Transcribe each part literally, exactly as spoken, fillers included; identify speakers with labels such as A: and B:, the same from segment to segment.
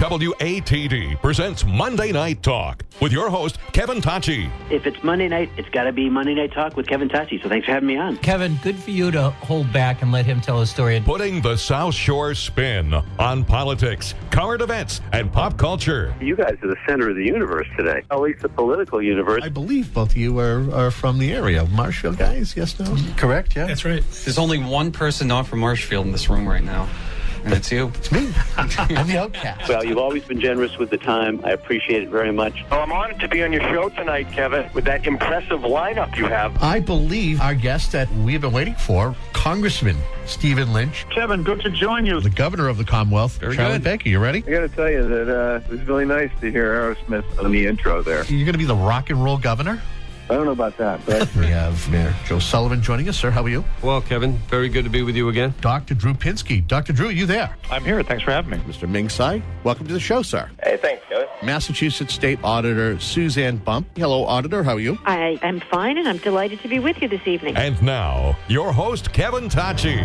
A: W A T D presents Monday Night Talk with your host, Kevin Tachi.
B: If it's Monday night, it's got to be Monday Night Talk with Kevin Tachi. So thanks for having me on.
C: Kevin, good for you to hold back and let him tell his story.
A: Putting the South Shore spin on politics, current events, and pop culture.
D: You guys are the center of the universe today, at least the political universe.
E: I believe both of you are, are from the area. Marshfield guys, yes, no?
F: Correct, yeah.
G: That's right.
F: There's only one person not from Marshfield in this room right now, and it's you.
E: It's me. I'm the outcast.
D: Well, you've always been generous with the time. I appreciate it very much.
H: Well, I'm honored to be on your show tonight, Kevin, with that impressive lineup you have.
E: I believe our guest that we've been waiting for, Congressman Stephen Lynch.
H: Kevin, good to join you.
E: The governor of the Commonwealth.
F: Very
E: Charlie
F: good.
E: Baker, you ready?
I: I got to tell you that uh, it was really nice to hear Aerosmith on the intro there.
E: You're going to be the rock and roll governor?
I: I don't know about that, but
E: We have Mayor Joe Sullivan joining us. Sir, how are you?
J: Well, Kevin, very good to be with you again.
E: Doctor Drew Pinsky. Doctor Drew, are you there?
H: I'm here. Thanks for having me.
E: Mister Ming Tsai, welcome to the show, sir.
H: Hey, thanks, Kevin.
E: Massachusetts State Auditor Suzanne Bump. Hello, Auditor. How are you?
K: I am fine, and I'm delighted to be with you this evening.
A: And now, your host, Kevin Tachi.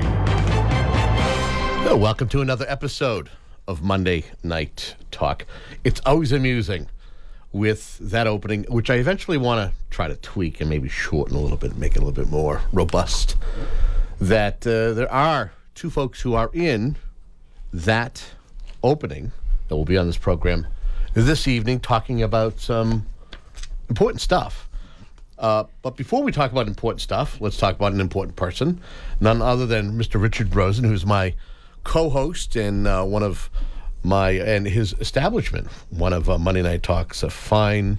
E: Well, welcome to another episode of Monday Night Talk. It's always amusing with that opening, which I eventually want to try to tweak and maybe shorten a little bit, make it a little bit more robust, that uh, there are two folks who are in that opening that will be on this program this evening talking about some important stuff. Uh, but before we talk about important stuff, let's talk about an important person, none other than Mister Richard Rosen, who's my co-host and uh, one of my and his establishment, one of uh, Monday Night Talk's uh, fine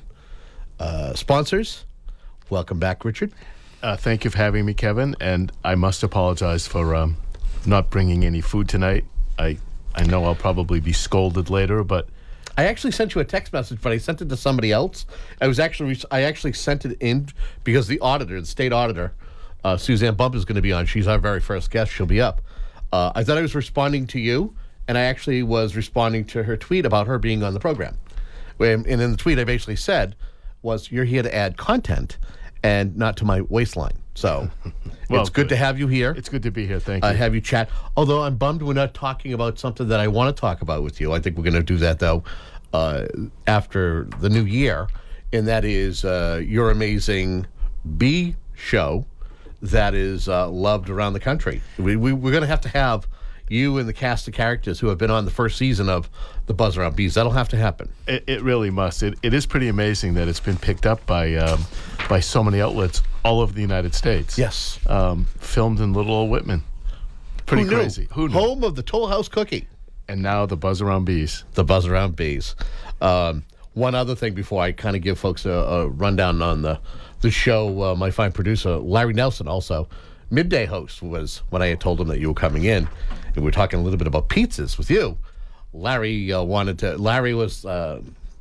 E: uh, sponsors. Welcome back, Richard.
L: Uh, thank you for having me, Kevin. And I must apologize for um, not bringing any food tonight. I I know I'll probably be scolded later, but
E: I actually sent you a text message, but I sent it to somebody else. I was actually I actually sent it in because the auditor, the state auditor, uh, Suzanne Bump, is going to be on. She's our very first guest. She'll be up. Uh, I thought I was responding to you. And I actually was responding to her tweet about her being on the program. And in the tweet I basically said was, you're here to add content and not to my waistline. So
L: well,
E: it's good, good to have you here.
L: It's good to be here. Thank you.
E: I uh, have you chat. Although I'm bummed we're not talking about something that I want to talk about with you. I think we're going to do that, though, uh, after the new year. And that is uh, your amazing Bee show that is uh, loved around the country. We, we, we're going to have to have you and the cast of characters who have been on the first season of the Buzz Around Bees. That'll have to happen.
L: It, it really must. It, it is pretty amazing that it's been picked up by um, by so many outlets all over the United States.
E: Yes.
L: Um, filmed in Little Old Whitman. Pretty
E: Who knew?
L: crazy. Who knew?
E: Home of the Toll House Cookie.
L: And now the Buzz Around Bees.
E: The Buzz Around Bees. Um, one other thing before I kind of give folks a, a rundown on the, the show, uh, my fine producer, Larry Nelson, also midday host, was when I had told him that you were coming in. And we were talking a little bit about pizzas with you. Larry uh, wanted to. Larry was uh,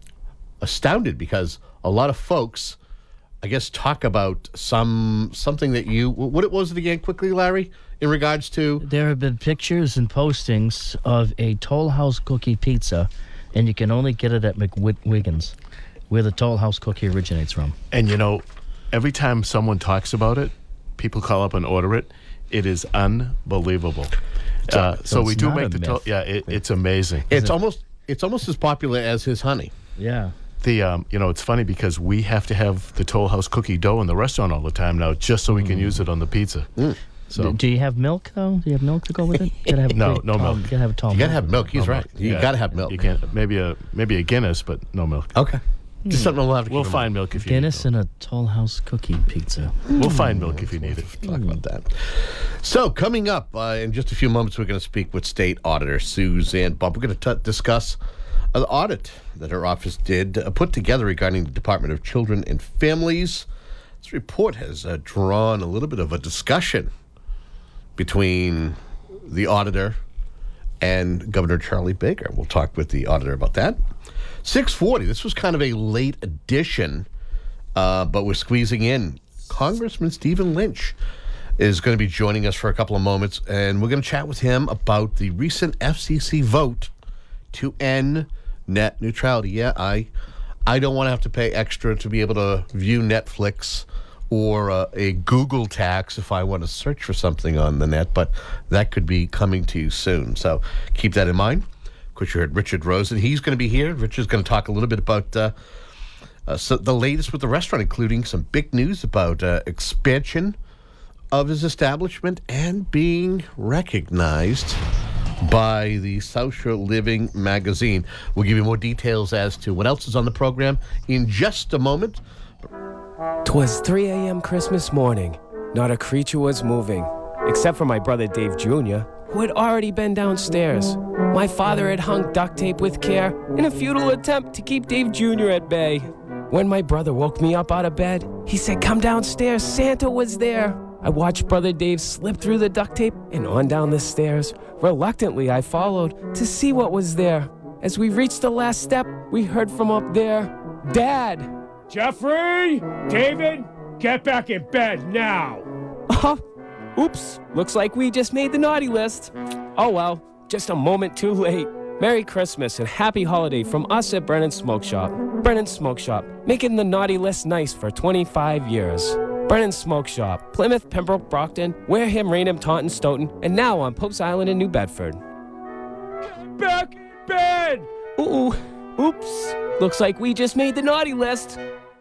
E: astounded because a lot of folks, I guess, talk about some something that you. What it was it again, quickly, Larry, in regards to.
M: There have been pictures and postings of a Toll House Cookie pizza, and you can only get it at McWiggins, where the Toll House Cookie originates from.
L: And you know, every time someone talks about it, people call up and order it. It is unbelievable. Uh, so,
M: so
L: we do
M: not
L: make
M: a
L: the
M: myth.
L: to- yeah. It, it's amazing.
E: It's almost it's almost as popular as his honey.
M: Yeah.
L: The um, you know, it's funny because we have to have the Toll House cookie dough in the restaurant all the time now, just so we can use it on the pizza.
E: Mm.
L: So
M: Do, do you have milk though? Do you have milk to go with it? You gotta have
L: No,
M: great-
L: no
M: oh,
L: milk.
M: You gotta have a tall
E: You
M: milk.
E: gotta have milk. He's
L: No
E: right.
L: milk.
E: You
L: Yeah.
E: gotta have milk.
L: You can't maybe a maybe a Guinness, but no milk.
E: Okay. Just something we'll have to keep
L: We'll
E: in
L: find milk if you
M: Guinness
L: need
M: and a Toll House Cookie pizza.
L: milk. We'll find milk if you need it.
E: Talk about that. So coming up uh, in just a few moments, we're going to speak with State Auditor Suzanne Bump. We're going to t- discuss uh, the audit that her office did uh, put together regarding the Department of Children and Families. This report has uh, drawn a little bit of a discussion between the auditor and Governor Charlie Baker. We'll talk with the auditor about that. six forty, this was kind of a late edition, uh, but we're squeezing in. Congressman Stephen Lynch is going to be joining us for a couple of moments, and we're going to chat with him about the recent F C C vote to end net neutrality. Yeah, I I don't want to have to pay extra to be able to view Netflix or uh, a Google tax if I want to search for something on the net, but that could be coming to you soon. So keep that in mind. Of course, you heard Richard Rosen. He's going to be here. Richard's going to talk a little bit about uh, uh, so the latest with the restaurant, including some big news about uh, expansion of his establishment and being recognized by the South Shore Living magazine. We'll give you more details as to what else is on the program in just a moment.
G: 'Twas three a.m. Christmas morning. Not a creature was moving, except for my brother Dave Junior, who had already been downstairs. My father had hung duct tape with care in a futile attempt to keep Dave Junior at bay. When my brother woke me up out of bed, he said, "Come downstairs, Santa was there." I watched Brother Dave slip through the duct tape and on down the stairs. Reluctantly, I followed to see what was there. As we reached the last step, we heard from up there, "Dad!"
N: "Jeffrey! David! Get back in bed now!"
G: Oh, oops. Looks like we just made the naughty list. Oh well, just a moment too late. Merry Christmas and happy holiday from us at Brennan Smoke Shop. Brennan Smoke Shop, making the naughty list nice for twenty-five years. Brennan Smoke Shop, Plymouth, Pembroke, Brockton, Wareham, Raynham, Taunton, Stoughton, and now on Pope's Island in New Bedford.
N: Back in bed!
G: Ooh, oops. Looks like we just made the naughty list.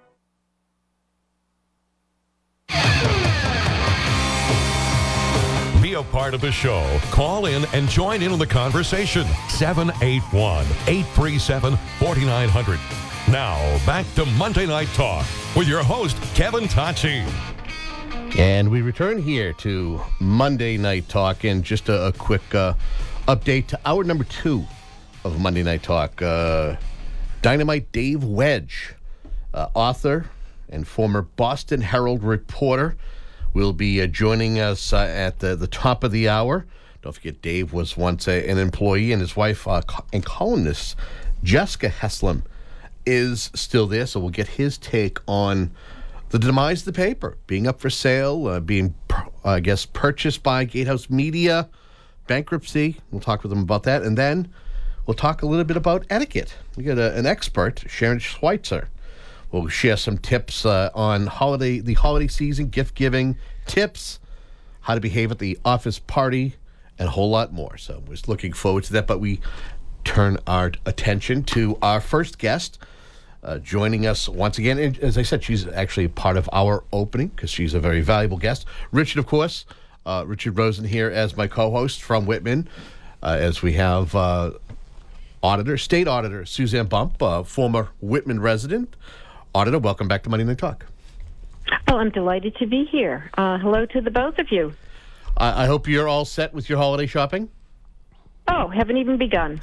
A: Be a part of the show. Call in and join in on the conversation. seven eight one, eight three seven, four nine zero zero. Now, back to Monday Night Talk with your host, Kevin Tocci.
E: And we return here to Monday Night Talk. And just a, a quick uh, update to hour number two of Monday Night Talk. Uh, Dynamite Dave Wedge, uh, author and former Boston Herald reporter, will be uh, joining us uh, at the, the top of the hour. Don't forget, Dave was once a, an employee, and his wife uh, and columnist, Jessica Heslin, is still there, so we'll get his take on the demise of the paper, being up for sale, uh, being, uh, I guess, purchased by Gatehouse Media, bankruptcy. We'll talk with him about that, and then we'll talk a little bit about etiquette. We got a, an expert, Sharon Schweitzer. We'll share some tips uh, on holiday, the holiday season, gift giving tips, how to behave at the office party, and a whole lot more. So we're just looking forward to that, but we turn our attention to our first guest. Uh, joining us once again, and as I said, she's actually part of our opening because she's a very valuable guest. Richard, of course, uh, Richard Rosen here as my co-host from Whitman, uh, as we have uh, auditor, state auditor Suzanne Bump, uh, former Whitman resident. Auditor, welcome back to Monday Night Talk.
K: Oh, I'm delighted to be here. Uh, hello to the both of you.
E: I, I hope you're all set with your holiday shopping.
K: Oh, haven't even begun.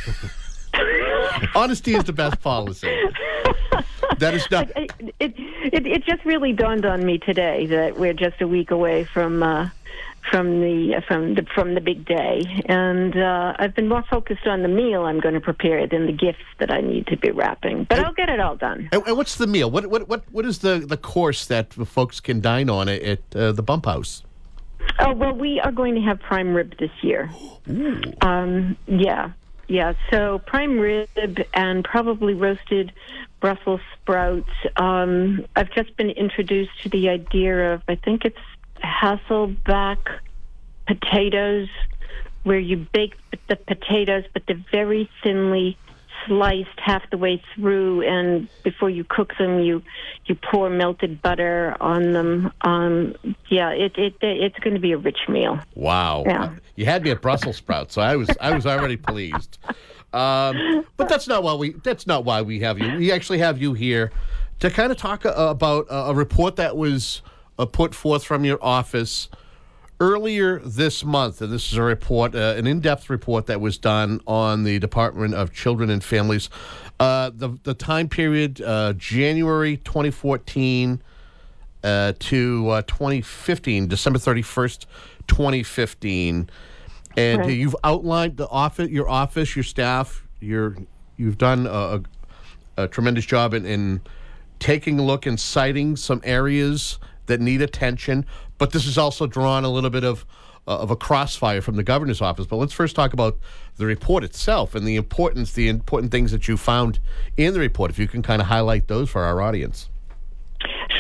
E: Honesty is the best policy. That is not.
K: It, it, it, it just really dawned on me today that we're just a week away from uh, from the from the from the big day, and uh, I've been more focused on the meal I'm going to prepare than the gifts that I need to be wrapping. But and, I'll get it all done.
E: And, and what's the meal? What what what what is the, the course that folks can dine on at, at uh, the Bump House?
K: Oh well, we are going to have prime rib this year.
E: Ooh.
K: Um, yeah. Yeah, so prime rib and probably roasted Brussels sprouts. Um, I've just been introduced to the idea of, I think it's Hasselback potatoes, where you bake the potatoes, but they're very thinly sliced half the way through, and before you cook them, you you pour melted butter on them. Um, yeah, it, it it's going to be a rich meal.
E: Wow,
K: yeah.
E: You had me at Brussels sprouts, so I was I was already pleased. Um, but that's not why we that's not why we have you. We actually have you here to kind of talk uh, about a, a report that was uh, put forth from your office earlier this month, and this is a report, uh, an in-depth report that was done on the Department of Children and Families. Uh, the the time period, uh, January twenty fourteen uh, to uh, twenty fifteen, December thirty-first, twenty fifteen, and
K: right.
E: You've outlined the office, your office, your staff. Your you've done a, a, a tremendous job in, in taking a look and citing some areas that need attention. But this is also drawn a little bit of uh, of a crossfire from the governor's office. But let's first talk about the report itself and the importance, the important things that you found in the report. If you can kind of highlight those for our audience.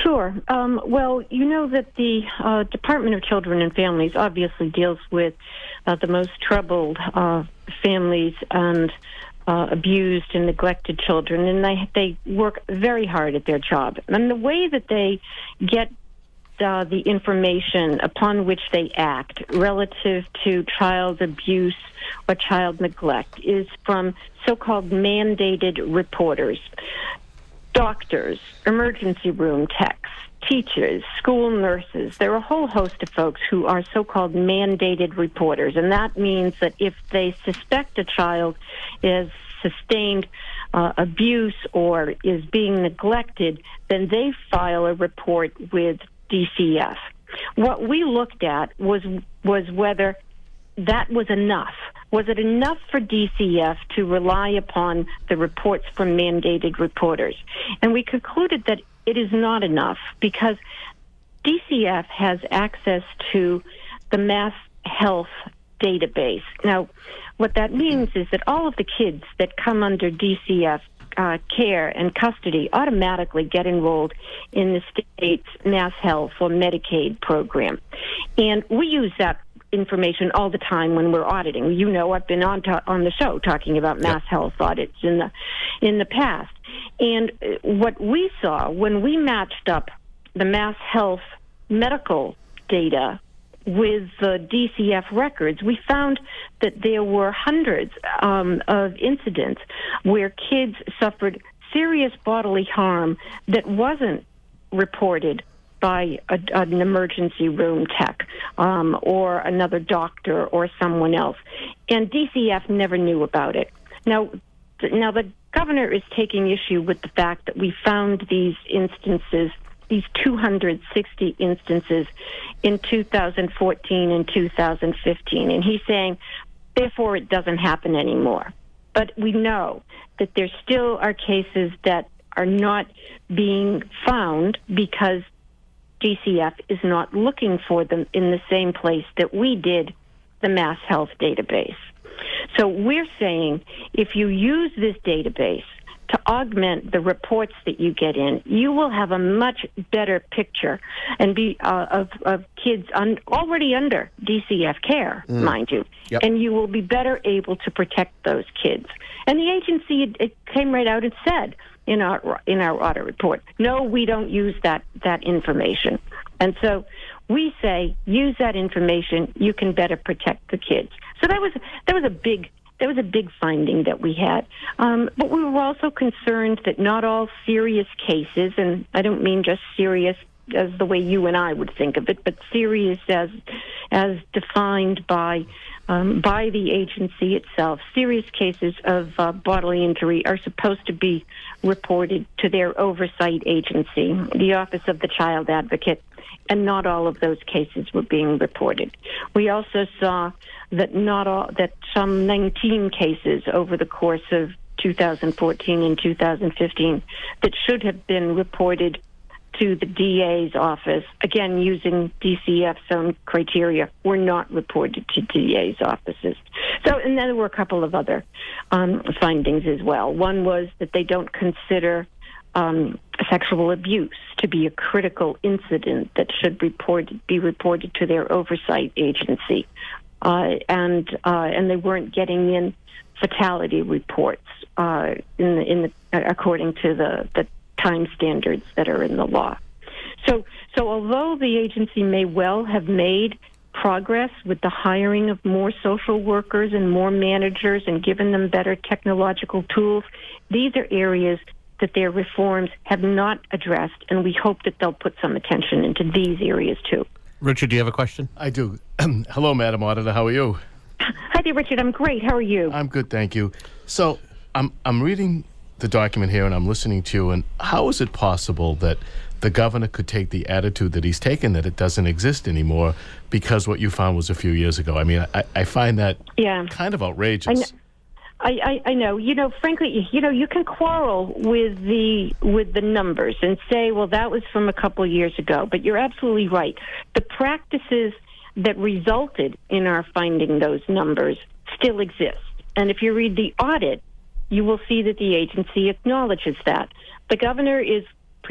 K: Sure. Um, well, you know that the uh, Department of Children and Families obviously deals with uh, the most troubled uh, families and uh, abused and neglected children, and they they work very hard at their job. And the way that they get uh, the information upon which they act relative to child abuse or child neglect is from so-called mandated reporters. Doctors, emergency room techs, teachers, school nurses. There are a whole host of folks who are so-called mandated reporters, and that means that if they suspect a child is sustained uh, abuse or is being neglected, then they file a report with D C F. What we looked at was was whether that was enough. Was it enough for D C F to rely upon the reports from mandated reporters? And we concluded that it is not enough because D C F has access to the Mass Health database. Now, what that means is that all of the kids that come under D C F uh, care and custody automatically get enrolled in the state's Mass Health or Medicaid program. And we use that information all the time when we're auditing. You know, I've been on to, on the show talking about mass health audits in the in the past. And what we saw when we matched up the Mass Health medical data with the D C F records, we found that there were hundreds um, of incidents where kids suffered serious bodily harm that wasn't reported by a, an emergency room tech um, or another doctor or someone else. And D C F never knew about it. Now, th- now the governor is taking issue with the fact that we found these instances, these two hundred sixty instances in two thousand fourteen and two thousand fifteen. And he's saying, therefore, it doesn't happen anymore. But we know that there still are cases that are not being found because D C F is not looking for them in the same place that we did the Mass Health database. So we're saying if you use this database to augment the reports that you get in, you will have a much better picture and be uh, of, of kids un- already under D C F care, mm. mind you, yep. And you will be better able to protect those kids. And the agency, it, it came right out and said in our in our audit report, no, we don't use that that information. And so we say use that information. You can better protect the kids. So that was that was a big. That was a big finding that we had. Um, but we were also concerned that not all serious cases, and I don't mean just serious as the way you and I would think of it, but serious as as defined by um, by the agency itself, serious cases of uh, bodily injury are supposed to be reported to their oversight agency, the Office of the Child Advocate, and not all of those cases were being reported. We also saw that not all that some nineteen cases over the course of two thousand fourteen and two thousand fifteen that should have been reported to the D A's office, again using D C F's own criteria, were not reported to D A's offices. So, and then there were a couple of other um, findings as well. One was that they don't consider Um, sexual abuse to be a critical incident that should report, be reported to their oversight agency, uh, and uh, and they weren't getting in fatality reports uh, in the, in the, according to the, the time standards that are in the law. So so although the agency may well have made progress with the hiring of more social workers and more managers and given them better technological tools, these are areas that their reforms have not addressed, and we hope that they'll put some attention into these areas too.
E: Richard, do you have a question?
L: I do. Hello, Madam Auditor. How are you?
K: Hi there, Richard. I'm great. How are you?
L: I'm good, thank you. So I'm I'm reading the document here, and I'm listening to you, and how is it possible that the governor could take the attitude that he's taken, that it doesn't exist anymore, because what you found was a few years ago? I mean, I, I find that
K: yeah.
L: kind of outrageous.
K: I know. I, I, I know. You know, frankly, you know, you can quarrel with the with the numbers and say, well, that was from a couple of years ago. But you're absolutely right. The practices that resulted in our finding those numbers still exist. And if you read the audit, you will see that the agency acknowledges that. The governor is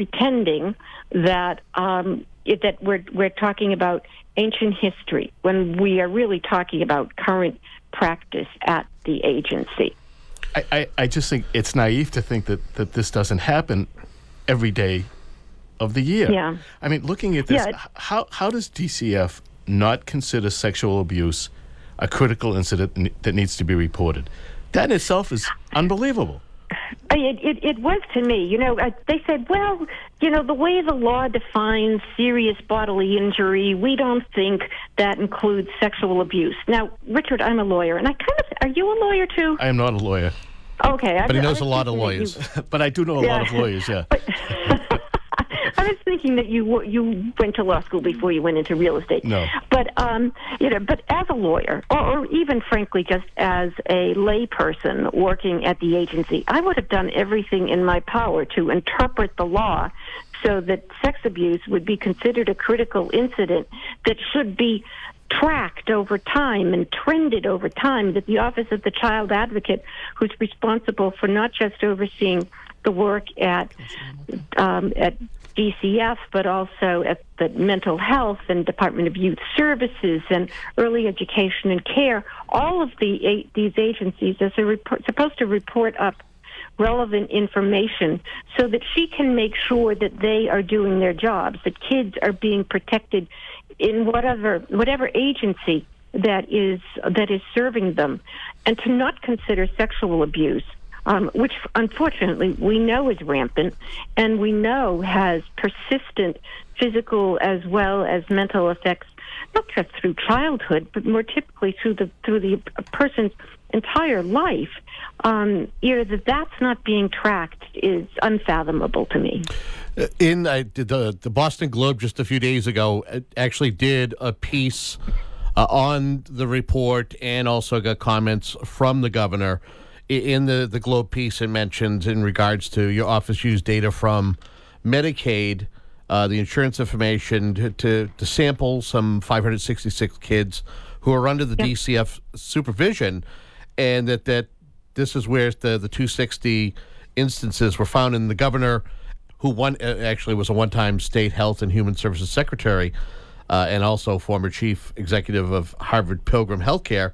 K: pretending that um, it, that we're we're talking about ancient history when we are really talking about current practice at the agency.
L: I, I, I just think it's naive to think that, that this doesn't happen every day of the year.
K: Yeah.
L: I mean, looking at this,
K: Yeah.
L: how how does D C F not consider sexual abuse a critical incident n- that needs to be reported? That in itself is unbelievable.
K: It, it, it was to me. You know, uh, they said, well, you know, the way the law defines serious bodily injury, we don't think that includes sexual abuse. Now, Richard, I'm a lawyer, and I kind of, are you a lawyer too?
L: I am not a lawyer.
K: Okay.
E: But
K: I,
E: he knows
K: I
E: a
K: was
E: lot of
K: thinking that
E: lawyers.
K: you-
L: But I do know a
K: Yeah.
L: lot of lawyers, yeah.
K: I was thinking that you w- you went to law school before you went into real estate.
L: No.
K: But um, you know, but as a lawyer, or, or even frankly, just as a layperson working at the agency, I would have done everything in my power to interpret the law so that sex abuse would be considered a critical incident that should be tracked over time and trended over time, that the Office of the Child Advocate, who's responsible for not just overseeing the work at um, at D C F, but also at the Mental Health and Department of Youth Services and Early Education and Care, all of the a- these agencies are report, supposed to report up relevant information so that she can make sure that they are doing their jobs, that kids are being protected in whatever whatever agency that is that is serving them, and to not consider sexual abuse, um, which unfortunately we know is rampant and we know has persistent physical as well as mental effects, not just through childhood, but more typically through the through the person's entire life. Um, you know, that that's not being tracked is unfathomable to me.
E: In uh, the the Boston Globe just a few days ago uh, actually did a piece uh, on the report and also got comments from the governor. I- In the, the Globe piece, it mentions in regards to your office used data from Medicaid, uh, the insurance information to, to, to sample some five hundred sixty-six kids who are under the
K: Yep.
E: D C F supervision, and that, that this is where the, the two hundred sixty instances were found. And the governor, who one uh, actually was a one-time state health and human services secretary, uh, and also former chief executive of Harvard Pilgrim Healthcare,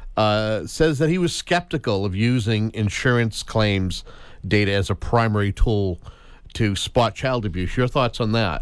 E: uh, says that he was skeptical of using insurance claims data as a primary tool to spot child abuse. Your thoughts on that?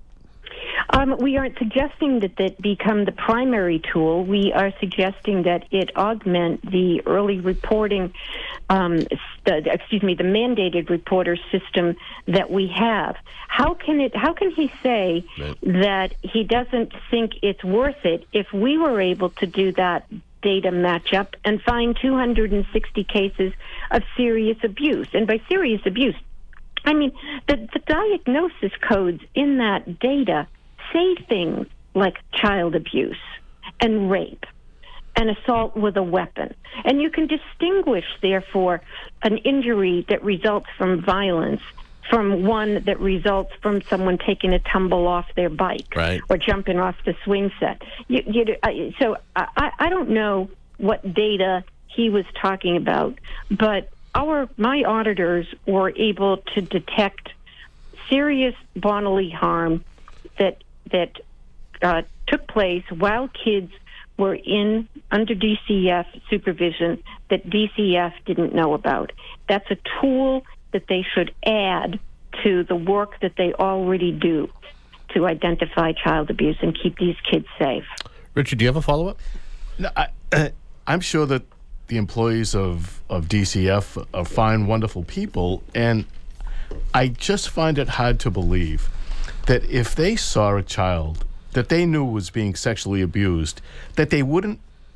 K: Um, we aren't suggesting that that become the primary tool. We are suggesting that it augment the early reporting, um, the, excuse me, the mandated reporter system that we have. How can it? How can he say
E: Right.
K: that he doesn't think it's worth it if we were able to do that data matchup and find two hundred sixty cases of serious abuse? And by serious abuse, I mean the, the diagnosis codes in that data say things like child abuse and rape and assault with a weapon. And you can distinguish, therefore, an injury that results from violence from one that results from someone taking a tumble off their bike
E: Right.
K: or jumping off the swing set. You, you, I- so I, I don't know what data he was talking about, but our my auditors were able to detect serious bodily harm that that uh, took place while kids were in under D C F supervision that D C F didn't know about. That's a tool that they should add to the work that they already do to identify child abuse and keep these kids safe.
E: Richard, do you have a follow-up?
L: No, I, I'm sure that the employees of, of D C F are fine, wonderful people, and I just find it hard to believe that if they saw a child that they knew was being sexually abused, that they wouldn't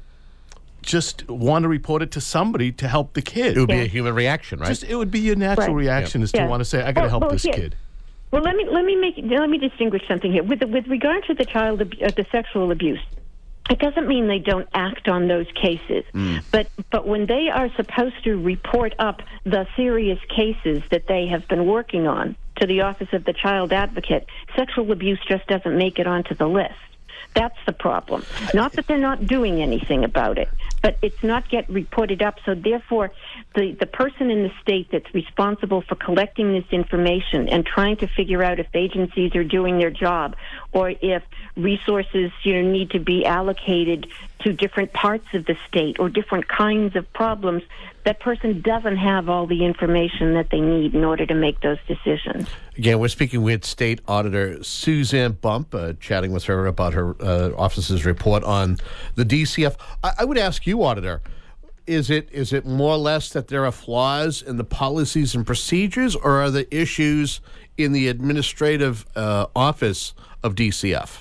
L: just want to report it to somebody to help the kid.
E: It would be
K: Yeah.
E: a human reaction, right?
L: Just it would be your natural
K: Right.
L: reaction is to
K: Yeah.
L: want to say, "I got to
K: Well-
L: help
K: well,
L: this
K: yeah.
L: kid."
K: Well, let me let me make let me distinguish something here with with regard to the child ab- uh, the sexual abuse. It doesn't mean they don't act on those cases, but but when they are supposed to report up the serious cases that they have been working on to the Office of the Child Advocate, sexual abuse just doesn't make it onto the list. That's the problem. Not that they're not doing anything about it, but it's not yet reported up. So therefore, the, the person in the state that's responsible for collecting this information and trying to figure out if agencies are doing their job or if resources, you know, need to be allocated to different parts of the state or different kinds of problems, that person doesn't have all the information that they need in order to make those decisions.
E: Again, we're speaking with State Auditor Suzanne Bump, uh, chatting with her about her uh, office's report on the D C F. I, I would ask you, Auditor, is it is it more or less that there are flaws in the policies and procedures, or are there issues in the administrative uh, office of D C F?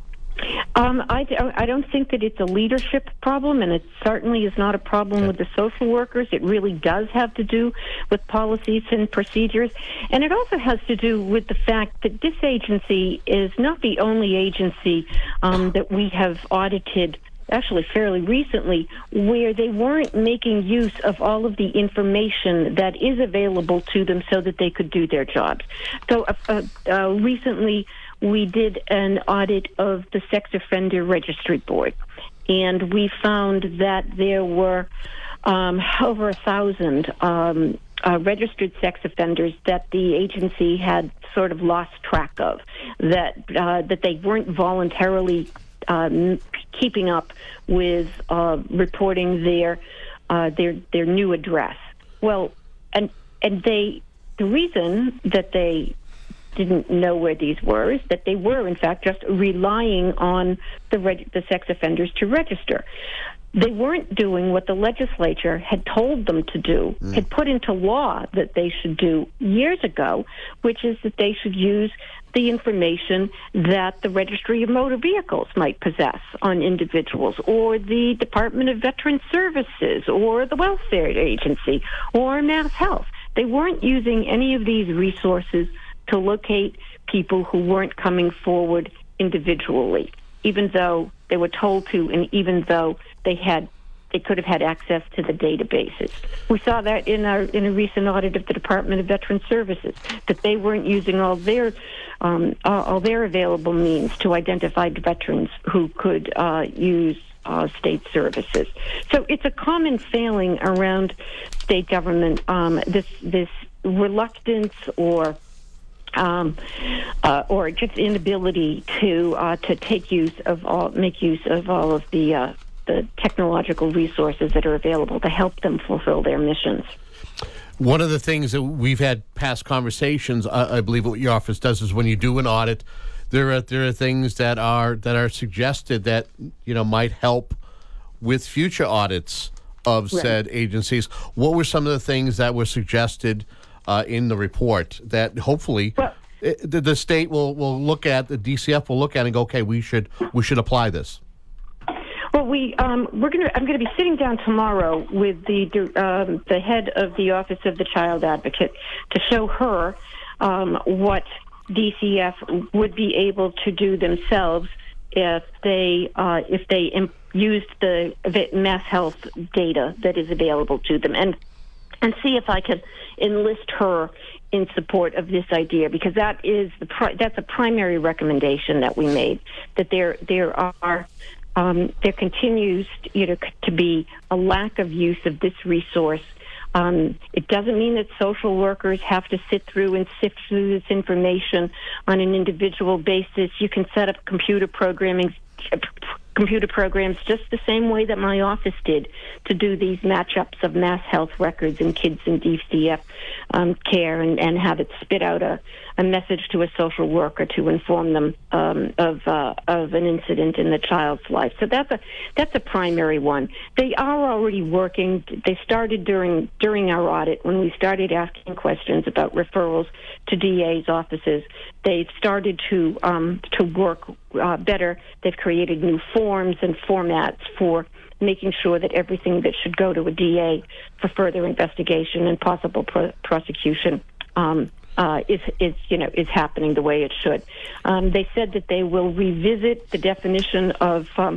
K: Um, I, I don't think that it's a leadership problem, and it certainly is not a problem okay. with the social workers. It really does have to do with policies and procedures, and it also has to do with the fact that this agency is not the only agency um, that we have audited, actually fairly recently, where they weren't making use of all of the information that is available to them so that they could do their jobs. So uh, uh, uh, recently, we did an audit of the Sex Offender Registry Board, and we found that there were um, over a thousand um, uh, registered sex offenders that the agency had sort of lost track of, that uh, that they weren't voluntarily um, keeping up with uh, reporting their uh, their their new address. Well, and and they the reason that they didn't know where these were is that they were, in fact, just relying on the reg- the sex offenders to register. They weren't doing what the legislature had told them to do, mm. had put into law that they should do years ago, which is that they should use the information that the Registry of Motor Vehicles might possess on individuals, or the Department of Veteran Services, or the Welfare Agency, or Mass Health. They weren't using any of these resources to locate people who weren't coming forward individually, even though they were told to, and even though they had, they could have had access to the databases. We saw that in our in a recent audit of the Department of Veteran Services, that they weren't using all their um, all their available means to identify veterans who could uh, use uh, state services. So it's a common failing around state government. Um, this this reluctance or Um, uh, or just inability to uh, to take use of all, make use of all of the uh, the technological resources that are available to help them fulfill their missions.
E: One of the things that we've had past conversations, I, I believe, what your office does is when you do an audit, there are there are things that are that are suggested that you know might help with future audits of
K: Right.
E: said agencies. What were some of the things that were suggested Uh, in the report that hopefully
K: well,
E: it, the, the state will, will look at, the D C F will look at and go, okay, we should we should apply this?
K: Well, we um, we're gonna. I'm going to be sitting down tomorrow with the um, the head of the Office of the Child Advocate to show her um, what D C F would be able to do themselves if they uh, if they imp- used the Mass Health data that is available to them, and and see if I could enlist her in support of this idea, because that is the pri- that's a primary recommendation that we made, that there there are um, there continues you know to be a lack of use of this resource. Um, it doesn't mean that social workers have to sit through and sift through this information on an individual basis. You can set up computer programming computer programs just the same way that my office did to do these matchups of Mass Health records and kids in D C F um, care, and, and have it spit out a, a message to a social worker to inform them um, of uh, of an incident in the child's life. So that's a that's a primary one. They are already working. They started during during our audit when we started asking questions about referrals to D A's offices. They've started to um, to work uh, better. They've created new forms and formats for making sure that everything that should go to a D A for further investigation and possible pro- prosecution um, uh, is, is, you know, is happening the way it should. Um, they said that they will revisit the definition of um,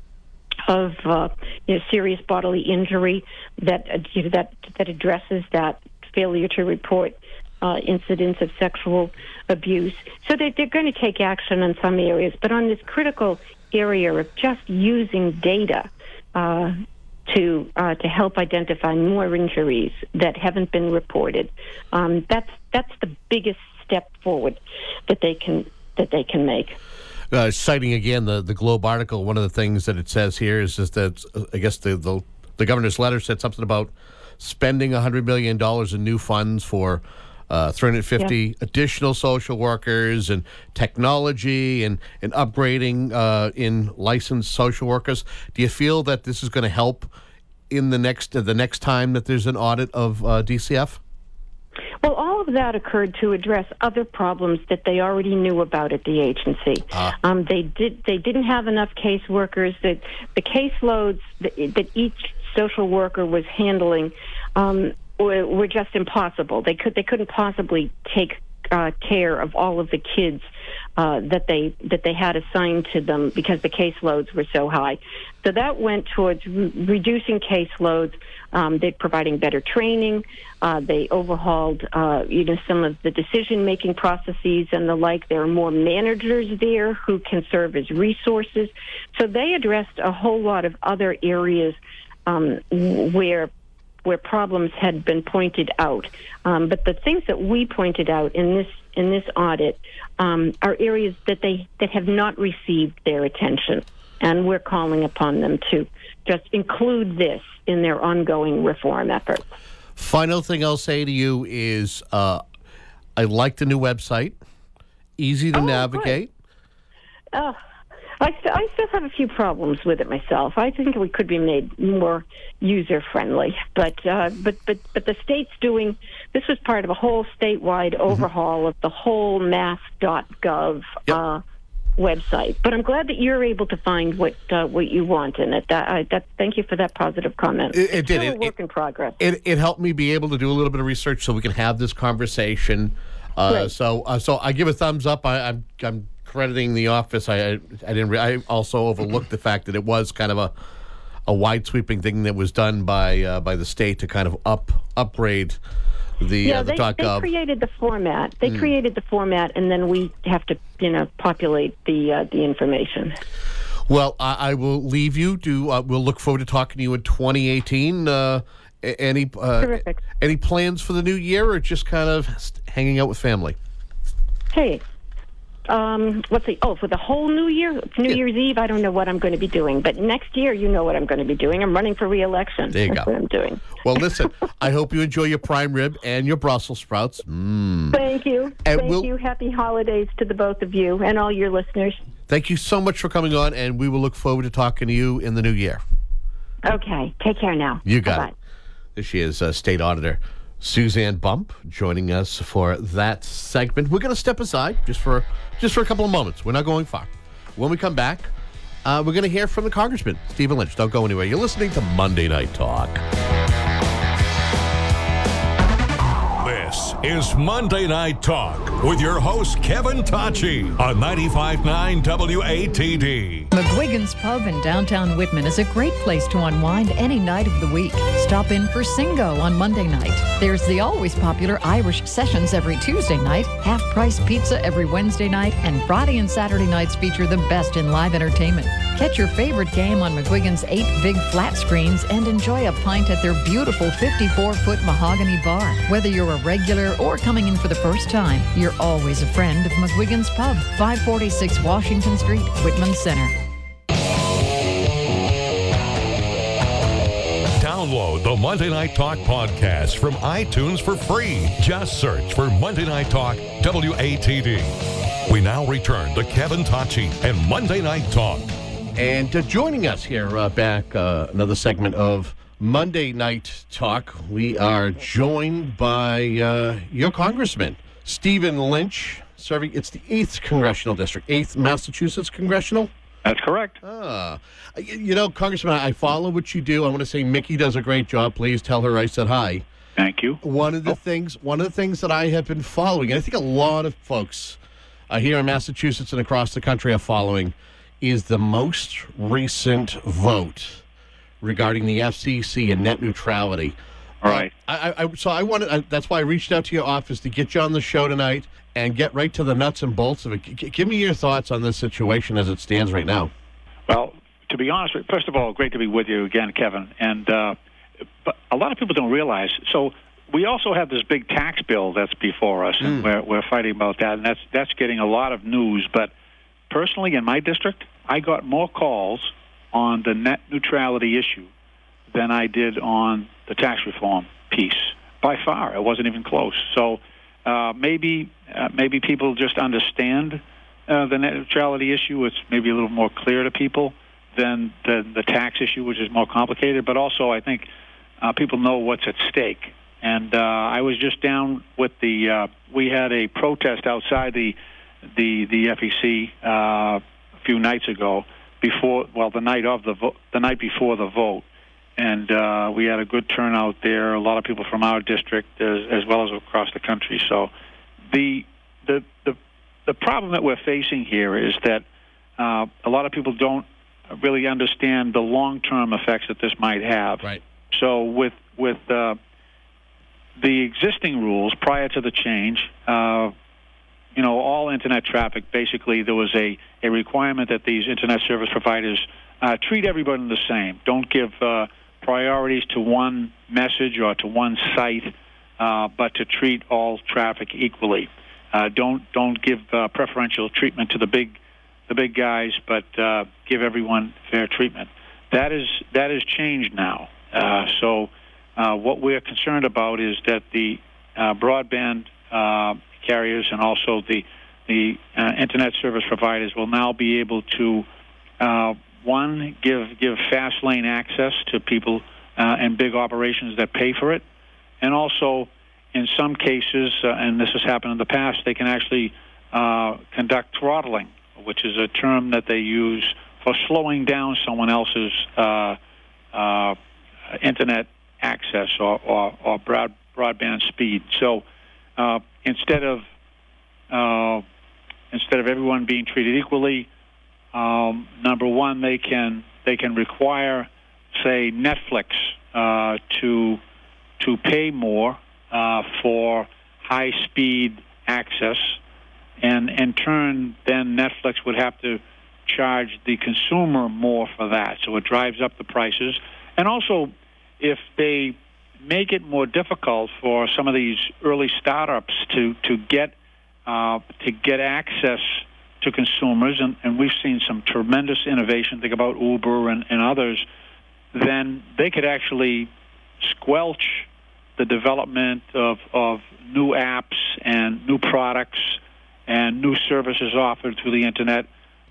K: of uh, you know, serious bodily injury that uh, you know, that that addresses that failure to report uh, incidents of sexual abuse. So they, they're going to take action in some areas. But on this critical area of just using data uh, to uh, to help identify more injuries that haven't been reported, um, that's that's the biggest step forward that they can that they can make.
E: Uh, citing again the, the Globe article, one of the things that it says here is, is that uh, I guess the, the the governor's letter said something about spending one hundred million dollars in new funds for uh, three hundred fifty yeah. additional social workers and technology and, and upgrading uh, in licensed social workers. Do you feel that this is going to help in the next uh, the next time that there's an audit of uh, D C F?
K: Well, all of that occurred to address other problems that they already knew about at the agency. Ah. Um, they did. They didn't have enough caseworkers. That the caseloads that, that each social worker was handling um, were, were just impossible. They could. They couldn't possibly take uh, care of all of the kids uh, that they that they had assigned to them because the caseloads were so high. So that went towards re- reducing caseloads. Um, they're providing better training. Uh, they overhauled, uh, you know, some of the decision-making processes and the like. There are more managers there who can serve as resources. So they addressed a whole lot of other areas um, where where problems had been pointed out. Um, but the things that we pointed out in this in this audit um, are areas that they that have not received their attention, and we're calling upon them to just include this in their ongoing reform efforts.
E: Final thing I'll say to you is uh, I like the new website. Easy to
K: oh,
E: navigate.
K: Oh, I, st- I still have a few problems with it myself. I think we could be made more user-friendly. But, uh, but, but, but the state's doing, this was part of a whole statewide mm-hmm. overhaul of the whole mass dot gov yep. uh website. But I'm glad that you're able to find what uh, what you want in it. That, I, that, thank you for that positive comment.
E: It, it
K: it's
E: did.
K: Still
E: It,
K: a work
E: it,
K: in progress.
E: It, it helped me be able to do a little bit of research so we can have this conversation. Uh,
K: right.
E: So, uh, so I give a thumbs up. I, I'm, I'm crediting the office. I, I, I didn't. Re- I also overlooked the fact that it was kind of a a wide sweeping thing that was done by uh, by the state to kind of up upgrade the
K: yeah,
E: uh, the
K: they,
E: dot gov.
K: They created the format. They
E: mm.
K: created the format, and then we have to, you know, populate the uh, the information.
E: Well, I, I will leave you to. Uh, we'll look forward to talking to you in twenty eighteen. Uh, any uh,
K: Terrific.
E: Any plans for the new year, or just kind of hanging out with family?
K: Hey. Um, let's see. Oh, for the whole New Year, New yeah. Year's Eve, I don't know what I'm going to be doing. But next year, you know what I'm going to be doing. I'm running for re-election.
E: There you
K: That's
E: go.
K: what I'm doing.
E: Well, listen, I hope you enjoy your prime rib and your Brussels sprouts. Mm.
K: Thank you.
E: And
K: Thank
E: we'll,
K: you. Happy holidays to the both of you and all your listeners.
E: Thank you so much for coming on, and we will look forward to talking to you in the new year.
K: Okay. Take care now.
E: You got
K: Bye-bye.
E: it. There she is, uh, State Auditor Suzanne Bump, joining us for that segment. We're going to step aside just for just for a couple of moments. We're not going far. When we come back, uh, we're going to hear from the Congressman, Stephen Lynch. Don't go anywhere. You're listening to Monday Night Talk.
A: This is Monday Night Talk with your host, Kevin Tacci, on ninety-five point nine W A T D.
O: McGuigan's Pub in downtown Whitman is a great place to unwind any night of the week. Stop in for Singo on Monday night. There's the always popular Irish Sessions every Tuesday night, half-price pizza every Wednesday night, and Friday and Saturday nights feature the best in live entertainment. Catch your favorite game on McGuigan's eight big flat screens and enjoy a pint at their beautiful fifty-four foot mahogany bar. Whether you're a regular or coming in for the first time, you're always a friend of McGuigan's Pub, five forty-six Washington Street, Whitman Center.
A: Download the Monday Night Talk podcast from iTunes for free. Just search for Monday Night Talk W A T D. We now return to Kevin Tacci and Monday Night Talk.
E: And uh, joining us here uh, back, uh, another segment of Monday Night Talk, we are joined by uh, your Congressman, Stephen Lynch, serving, it's the eighth Congressional District, eighth Massachusetts Congressional?
H: That's correct.
E: Ah. You know, Congressman, I follow what you do. I want to say Mickey does a great job. Please tell her I said hi.
P: Thank you.
E: One of the oh. things, one of the things that I have been following, and I think a lot of folks uh, here in Massachusetts and across the country are following, is the most recent vote regarding the F C C and net neutrality.
H: Right.
E: Uh, I, I, so I wanted. I, that's why I reached out to your office to get you on the show tonight and get right to the nuts and bolts of it. G- give me your thoughts on this situation as it stands right now.
P: Well, to be honest, first of all, great to be with you again, Kevin. And uh, but a lot of people don't realize. So we also have this big tax bill that's before us, and
E: Mm.
P: we're we're fighting about that, and that's that's getting a lot of news. But personally, in my district, I got more calls on the net neutrality issue than I did on the tax reform piece. By far, it wasn't even close. So uh, maybe uh, maybe people just understand uh, the net neutrality issue. It's maybe a little more clear to people than the, the tax issue, which is more complicated. But also, I think uh, people know what's at stake. And uh, I was just down with the. Uh, we had a protest outside the the the F E C uh, a few nights ago. Before, well, the night of the vo- the night before the vote, and uh, we had a good turnout there. A lot of people from our district, as, as well as across the country. So, the the the the problem that we're facing here is that uh, a lot of people don't really understand the long-term effects that this might have.
E: Right.
P: So, with with uh, the existing rules prior to the change. Uh, You know, all Internet traffic, basically, there was a, a requirement that these Internet service providers uh, treat everybody the same. Don't give uh, priorities to one message or to one site, uh, but to treat all traffic equally. Uh, don't don't give uh, preferential treatment to the big the big guys, but uh, give everyone fair treatment. That is that has changed now. Uh, so uh, what we're concerned about is that the uh, broadband uh, carriers and also the the uh, internet service providers will now be able to uh, one give give fast lane access to people uh, and big operations that pay for it, and also in some cases, uh, and this has happened in the past, they can actually uh, conduct throttling, which is a term that they use for slowing down someone else's uh, uh, internet access or, or, or broad, broadband speed. So. Uh, instead of uh, instead of everyone being treated equally, um, number one, they can they can require, say, Netflix uh, to to pay more uh, for high speed access, and in turn, then Netflix would have to charge the consumer more for that. So it drives up the prices, and also if they make it more difficult for some of these early startups to to get uh, to get access to consumers, and, and we've seen some tremendous innovation. Think about Uber and, and others. Then they could actually squelch the development of of new apps and new products and new services offered through the internet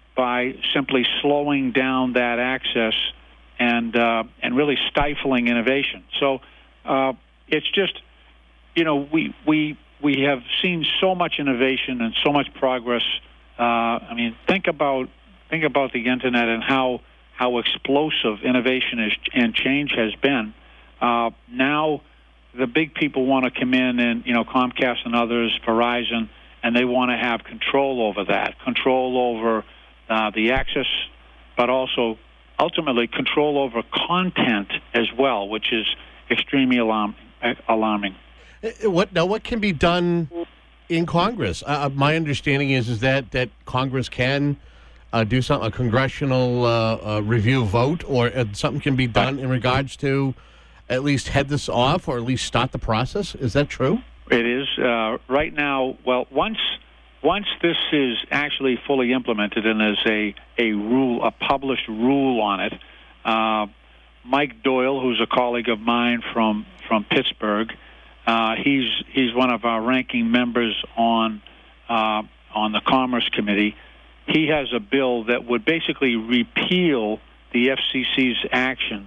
P: by simply slowing down that access and uh, and really stifling innovation. So. Uh, it's just, you know, we we we have seen so much innovation and so much progress. Uh, I mean, think about think about the internet and how how explosive innovation is and change has been. Uh, now, the big people want to come in, and you know, Comcast and others, Verizon, and they want to have control over that, control over uh, the access, but also ultimately control over content as well, which is extremely alarm, alarming.
E: What now? What can be done in Congress? Uh, my understanding is is that that Congress can uh, do some a congressional uh, uh, review vote, or uh, something can be done in regards to at least head this off, or at least start the process. Is that true?
P: It is uh, right now. Well, once once this is actually fully implemented and there's a a rule, a published rule on it. Uh, Mike Doyle, who's a colleague of mine from from Pittsburgh, uh, he's he's one of our ranking members on uh, on the Commerce Committee. He has a bill that would basically repeal the F C C's actions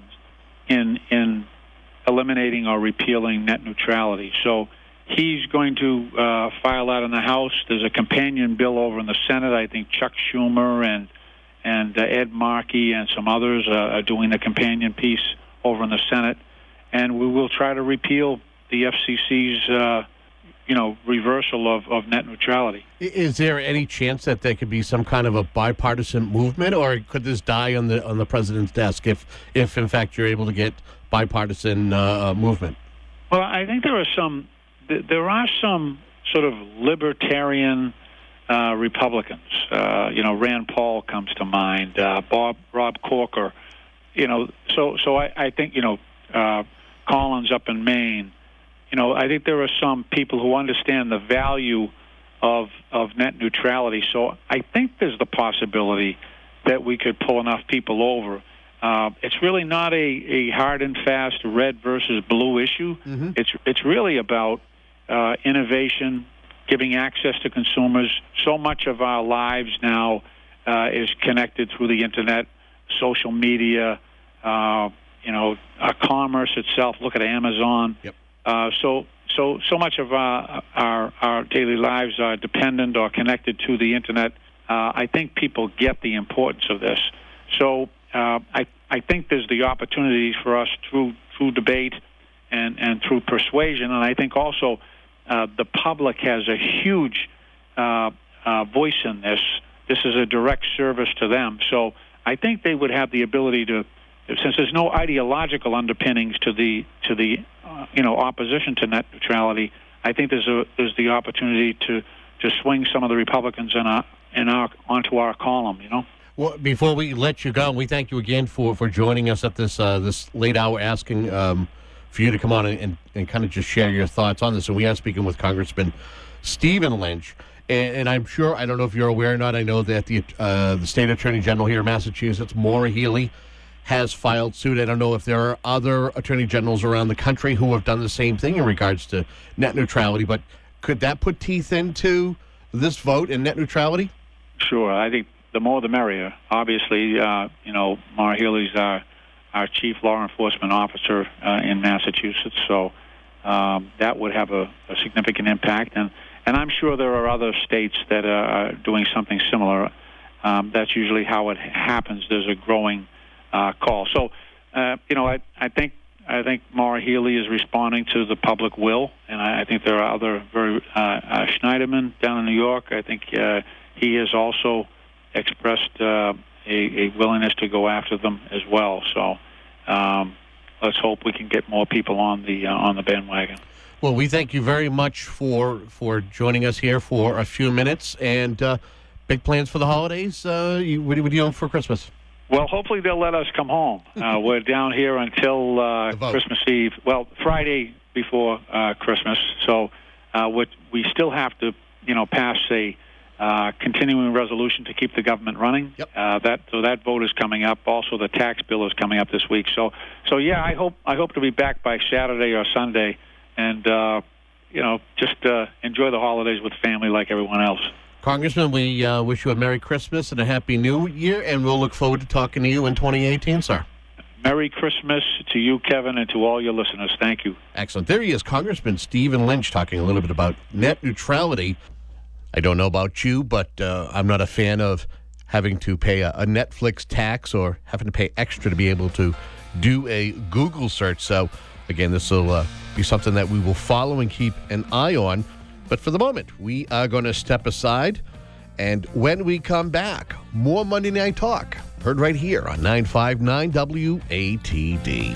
P: in in eliminating or repealing net neutrality. So he's going to uh, file that in the House. There's a companion bill over in the Senate. I think Chuck Schumer and and uh, Ed Markey and some others uh, are doing the companion piece over in the Senate, and we will try to repeal the F C C's, uh, you know, reversal of, of net neutrality.
E: Is there any chance that there could be some kind of a bipartisan movement, or could this die on the on the president's desk if, if in fact, you're able to get bipartisan uh, movement?
P: Well, I think there are some. There are some sort of libertarian uh, Republicans. Uh, you know, Rand Paul comes to mind. Uh, Bob Rob Corker. You know, so so I, I think you know uh, Collins up in Maine. You know, I think there are some people who understand the value of of net neutrality. So I think there's the possibility that we could pull enough people over. Uh, it's really not a, a hard and fast red versus blue issue. Mm-hmm. It's it's really about uh, innovation, giving access to consumers. So much of our lives now uh, is connected through the internet, social media, uh, you know, our commerce itself. Look at Amazon.
E: Yep.
P: Uh, so so so much of our, our our daily lives are dependent or connected to the internet. Uh, I think people get the importance of this. So. Uh, I, I think there's the opportunities for us through through debate and, and through persuasion, and I think also uh, the public has a huge uh, uh, voice in this. This is a direct service to them. So I think they would have the ability to, since there's no ideological underpinnings to the to the uh, you know opposition to net neutrality. I think there's a there's the opportunity to, to swing some of the Republicans in our in our onto our column. You know.
E: Well, before we let you go, we thank you again for, for joining us at this uh, this late hour, asking um, for you to come on and, and, and kind of just share your thoughts on this. And we are speaking with Congressman Stephen Lynch. And, and I'm sure, I don't know if you're aware or not, I know that the uh, the State Attorney General here in Massachusetts, Maura Healey, has filed suit. I don't know if there are other Attorney Generals around the country who have done the same thing in regards to net neutrality. But could that put teeth into this vote in net neutrality?
P: Sure. I think the more the merrier. Obviously, uh, you know, Maura Healey's our, our chief law enforcement officer uh, in Massachusetts, so um, that would have a, a significant impact. And, and I'm sure there are other states that are doing something similar. Um, that's usually how it happens. There's a growing uh, call. So, uh, you know, I, I think I think Maura Healey is responding to the public will, and I, I think there are other very uh, uh, Schneiderman down in New York. I think uh, he has also expressed uh, a, a willingness to go after them as well. So um, let's hope we can get more people on the uh, on the bandwagon.
E: Well, we thank you very much for for joining us here for a few minutes. And uh, big plans for the holidays? Uh, you, what are you doing for Christmas?
P: Well, hopefully they'll let us come home. Uh, we're down here until uh, Christmas Eve. Well, Friday before uh, Christmas. So uh, we we still have to, you know, pass a Uh, continuing resolution to keep the government running.
E: Yep.
P: Uh, that so that vote is coming up. Also, the tax bill is coming up this week. So, so yeah, I hope I hope to be back by Saturday or Sunday, and uh, you know, just uh, enjoy the holidays with family like everyone else.
E: Congressman, we uh, wish you a Merry Christmas and a Happy New Year, and we'll look forward to talking to you in twenty eighteen, sir.
P: Merry Christmas to you, Kevin, and to all your listeners. Thank you.
E: Excellent. There he is, Congressman Stephen Lynch, talking a little bit about net neutrality. I don't know about you, but uh, I'm not a fan of having to pay a, a Netflix tax or having to pay extra to be able to do a Google search. So, again, this will uh, be something that we will follow and keep an eye on. But for the moment, we are going to step aside. And when we come back, more Monday Night Talk, heard right here on nine five nine W A T D.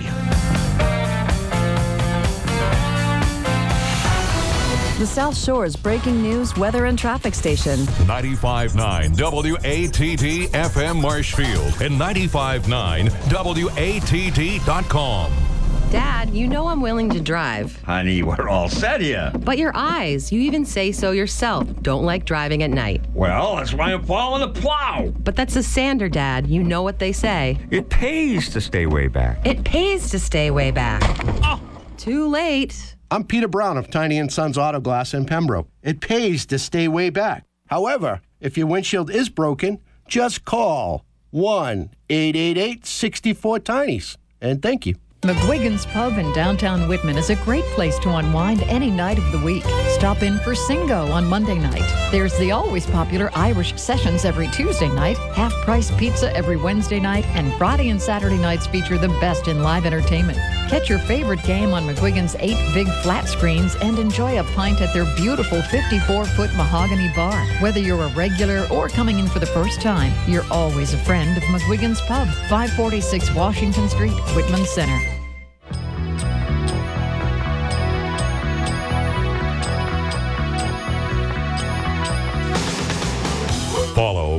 Q: The South Shore's breaking news, weather, and traffic station.
A: ninety-five point nine W A T D F M Marshfield and ninety-five point nine W A T D dot com.
R: Dad, you know I'm willing to drive.
S: Honey, we're all set here.
R: But your eyes, you even say so yourself, don't like driving at night.
S: Well, that's why I'm following the plow.
R: But that's a sander, Dad. You know what they say.
S: It pays to stay way back.
R: It pays to stay way back. Oh. Too late.
T: I'm Peter Brown of Tiny and Sons Auto Glass in Pembroke. It pays to stay way back. However, if your windshield is broken, just call one eight eight eight, six four, Tinys. And thank you.
O: McGuigan's Pub in downtown Whitman is a great place to unwind any night of the week. Stop in for Singo on Monday night. There's the always popular Irish Sessions every Tuesday night, half-price pizza every Wednesday night, and Friday and Saturday nights feature the best in live entertainment. Catch your favorite game on McGuigan's eight big flat screens and enjoy a pint at their beautiful fifty-four foot mahogany bar. Whether you're a regular or coming in for the first time, you're always a friend of McGuigan's Pub, five forty-six Washington Street, Whitman Center.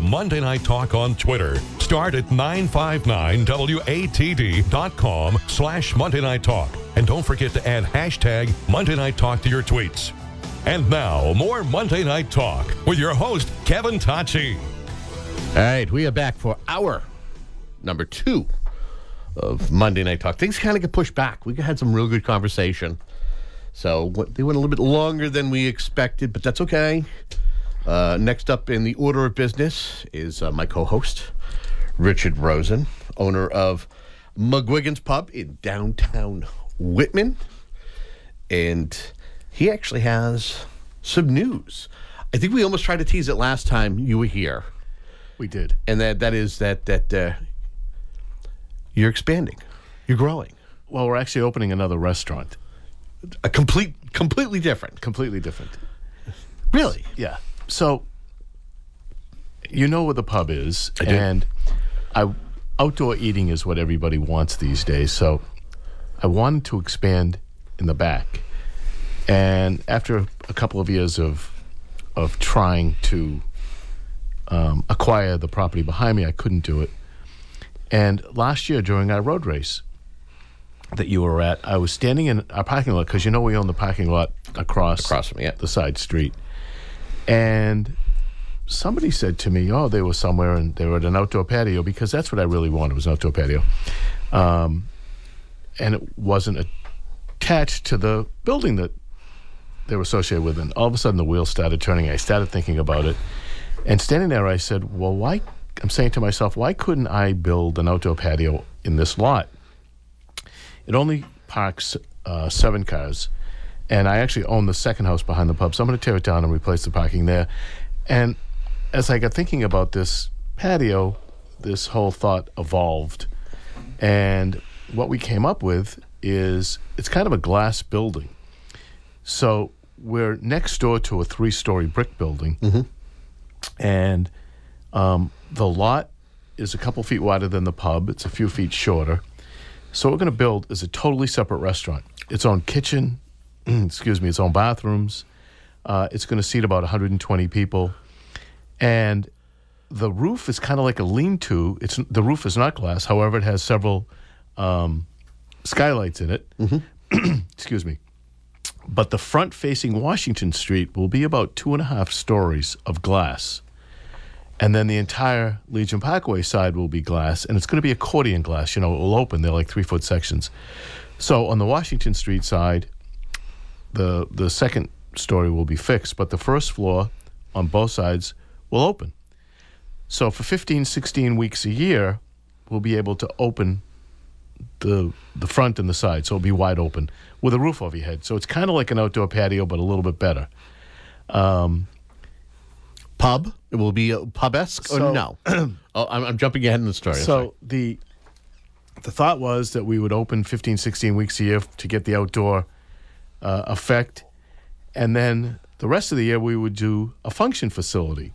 A: Monday Night Talk on Twitter. Start at nine five nine W A T D dot com slash Monday Night Talk. And don't forget to add hashtag Monday Night Talk to your tweets. And now, more Monday Night Talk with your host, Kevin Tocci.
E: All right, we are back for hour number two of Monday Night Talk. Things kind of get pushed back. We had some real good conversation. So they went a little bit longer than we expected, but that's okay. Uh, next up in the order of business is uh, my co-host, Richard Rosen, owner of McGuigan's Pub in downtown Whitman. And he actually has some news. I think we almost tried to tease it last time you were here.
L: We did.
E: And that, that is that, that uh, you're expanding. You're growing.
L: Well, we're actually opening another restaurant.
E: A complete, completely different.
L: Completely different.
E: Really?
L: Yeah. So, you know where the pub is.
E: I do.
L: And I, outdoor eating is what everybody wants these days. So, I wanted to expand in the back. And after a couple of years of of trying to um, acquire the property behind me, I couldn't do it. And last year during our road race that you were at, I was standing in our parking lot, because you know we own the parking lot across,
E: across from, yeah.
L: the side street. And somebody said to me, oh, they were somewhere and they were at an outdoor patio, because that's what I really wanted, was an outdoor patio. Um, and it wasn't attached to the building that they were associated with. And all of a sudden the wheels started turning. I started thinking about it. And standing there, I said, well, why, I'm saying to myself, why couldn't I build an outdoor patio in this lot? It only parks uh, seven cars. And I actually own the second house behind the pub. So I'm going to tear it down and replace the parking there. And as I got thinking about this patio, this whole thought evolved. And what we came up with is it's kind of a glass building. So we're next door to a three-story brick building.
E: Mm-hmm.
L: And um, the lot is a couple feet wider than the pub. It's a few feet shorter. So what we're going to build is a totally separate restaurant. Its own kitchen, excuse me, its own bathrooms. Uh, it's going to seat about one hundred twenty people. And the roof is kind of like a lean-to. It's the roof is not glass. However, it has several um, skylights in it.
E: Mm-hmm.
L: Excuse me. But the front facing Washington Street will be about two and a half stories of glass. And then the entire Legion Parkway side will be glass, and it's going to be accordion glass. You know, it will open. They're like three-foot sections. So on the Washington Street side, the the second story will be fixed, but the first floor on both sides will open. So for fifteen, sixteen weeks a year, we'll be able to open the the front and the side, so it'll be wide open with a roof over your head. So it's kind of like an outdoor patio, but a little bit better. Um,
E: pub? It will be a pub-esque
L: so,
E: or no? oh, I'm, I'm jumping ahead in the story.
L: So the the thought was that we would open fifteen, sixteen weeks a year to get the outdoor uh, effect, and then the rest of the year we would do a function facility.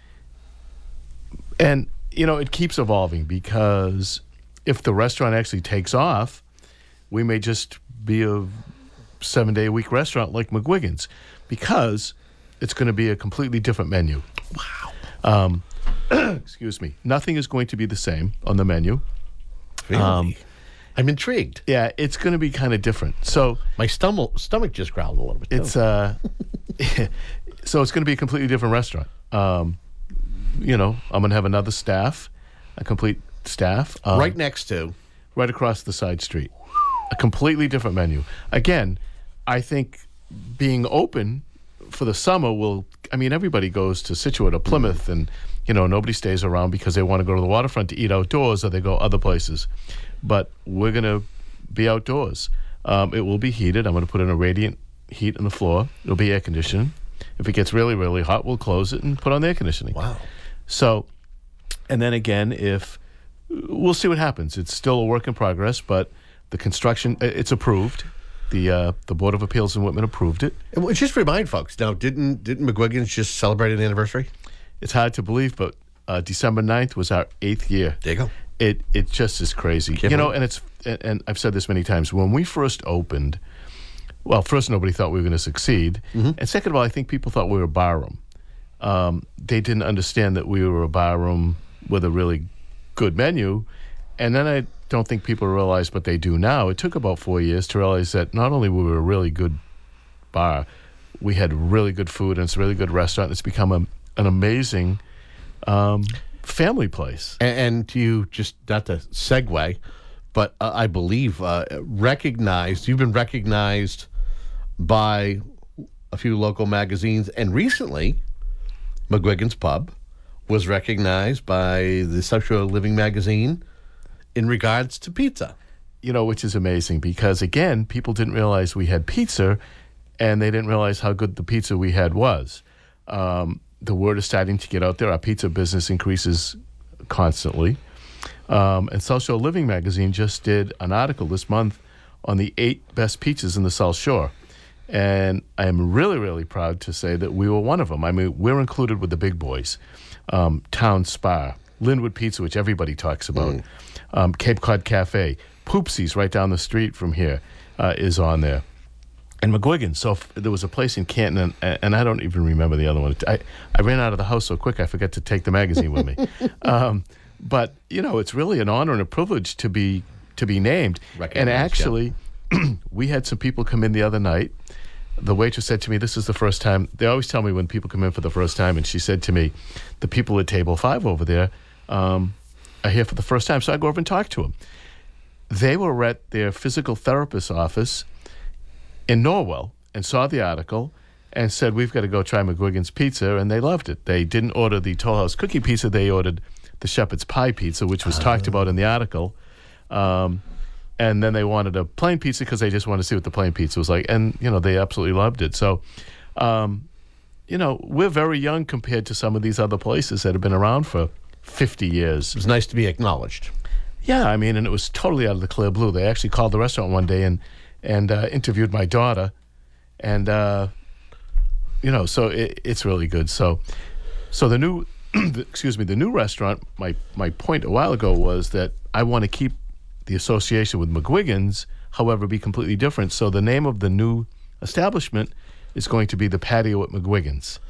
L: And, you know, it keeps evolving, because if the restaurant actually takes off, we may just be a seven-day-a-week restaurant like McGuigan's, because it's going to be a completely different menu.
E: Wow.
L: Um, excuse me. Nothing is going to be the same on the menu.
E: Really?
L: Um,
E: I'm intrigued.
L: Yeah, it's going to be kind of different. So
E: my stomach stomach just growled a little bit.
L: It's uh, so it's going to be a completely different restaurant. Um, you know, I'm going to have another staff, a complete staff, um,
E: right next to,
L: right across the side street, a completely different menu. Again, I think being open for the summer will. I mean, everybody goes to Scituate or Plymouth, mm. and you know, nobody stays around because they want to go to the waterfront to eat outdoors, or they go other places. But we're going to be outdoors. Um, it will be heated. I'm going to put in a radiant heat on the floor. It'll be air conditioning. If it gets really, really hot, we'll close it and put on the air conditioning.
E: Wow.
L: So, and then again, if we'll see what happens. It's still a work in progress, but the construction, it's approved. The uh, the Board of Appeals in Whitman approved it.
E: And well, just remind folks, now, didn't didn't McGuigan's just celebrate an anniversary?
L: It's hard to believe, but uh, December ninth was our eighth year.
E: There you go.
L: It it just is crazy.
E: Can't
L: you know,
E: believe.
L: and it's and, and I've said this many times. When we first opened, well, first, nobody thought we were going to succeed.
E: Mm-hmm.
L: And second of all, I think people thought we were a barroom. Um, they didn't understand that we were a bar room with a really good menu. And then I don't think people realize what they do now. It took about four years to realize that not only were we a really good bar, we had really good food, and it's a really good restaurant. It's become a, an amazing um, family place.
E: And, and you just, not to segue, but uh, I believe uh, recognized, you've been recognized by a few local magazines, and recently McGuigan's Pub was recognized by the South Shore Living magazine in regards to pizza.
L: You know, which is amazing because, again, people didn't realize we had pizza, and they didn't realize how good the pizza we had was. Um, the word is starting to get out there. Our pizza business increases constantly. Um, and South Shore Living magazine just did an article this month on the eight best pizzas in the South Shore. And I am really, really proud to say that we were one of them. I mean, we're included with the big boys. Um, Town Spa, Linwood Pizza, which everybody talks about, mm. um, Cape Cod Cafe, Poopsie's right down the street from here uh, is on there. And McGuigan. So if there was a place in Canton, and, and I don't even remember the other one. I, I ran out of the house so quick I forgot to take the magazine with me. Um, but, you know, it's really an honor and a privilege to be to be named. And actually, yeah. we had some people come in the other night. The waitress said to me, this is the first time. They always tell me when people come in for the first time. And she said to me, the people at table five over there um, are here for the first time. So I go over and talk to them. They were at their physical therapist's office in Norwell and saw the article and said, we've got to go try McGuigan's Pizza, and they loved it. They didn't order the Toll House Cookie Pizza. They ordered the Shepherd's Pie Pizza, which was uh. talked about in the article. Um, and then they wanted a plain pizza because they just wanted to see what the plain pizza was like. And, you know, they absolutely loved it. So, um, you know, we're very young compared to some of these other places that have been around for fifty years.
E: It was nice to be acknowledged.
L: Yeah, I mean, and it was totally out of the clear blue. They actually called the restaurant one day and and uh, interviewed my daughter, and uh, you know, so it, it's really good. So, so the new, excuse me, the new restaurant. My my point a while ago was that I want to keep the association with McGuigan's, however, be completely different. So the name of the new establishment is going to be the Patio at McGuigan's.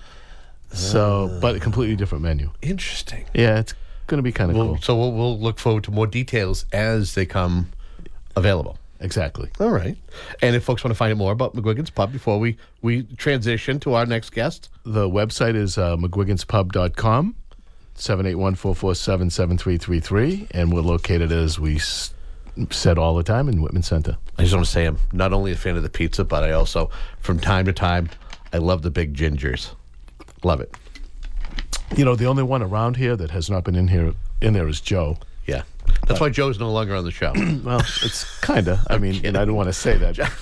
L: So, uh, but a completely different menu.
E: Interesting.
L: Yeah, it's going to be kind of
E: we'll,
L: cool.
E: So we'll, we'll look forward to more details as they come available.
L: Exactly.
E: All right. And if folks want to find out more about McGuigan's Pub before we, we transition to our next guest?
L: The website is uh, mcguigans pub dot com, seven eight one, four four seven, seven three three three, and we're located, as we s- said all the time, in Whitman Center.
E: I just want to say I'm not only a fan of the pizza, but I also, from time to time, I love the big gingers. Love it.
L: You know, the only one around here that has not been in here in there is Joe.
E: Yeah. That's why Joe's no longer on the show.
L: Well, it's kind of. I mean, and I don't want to say that.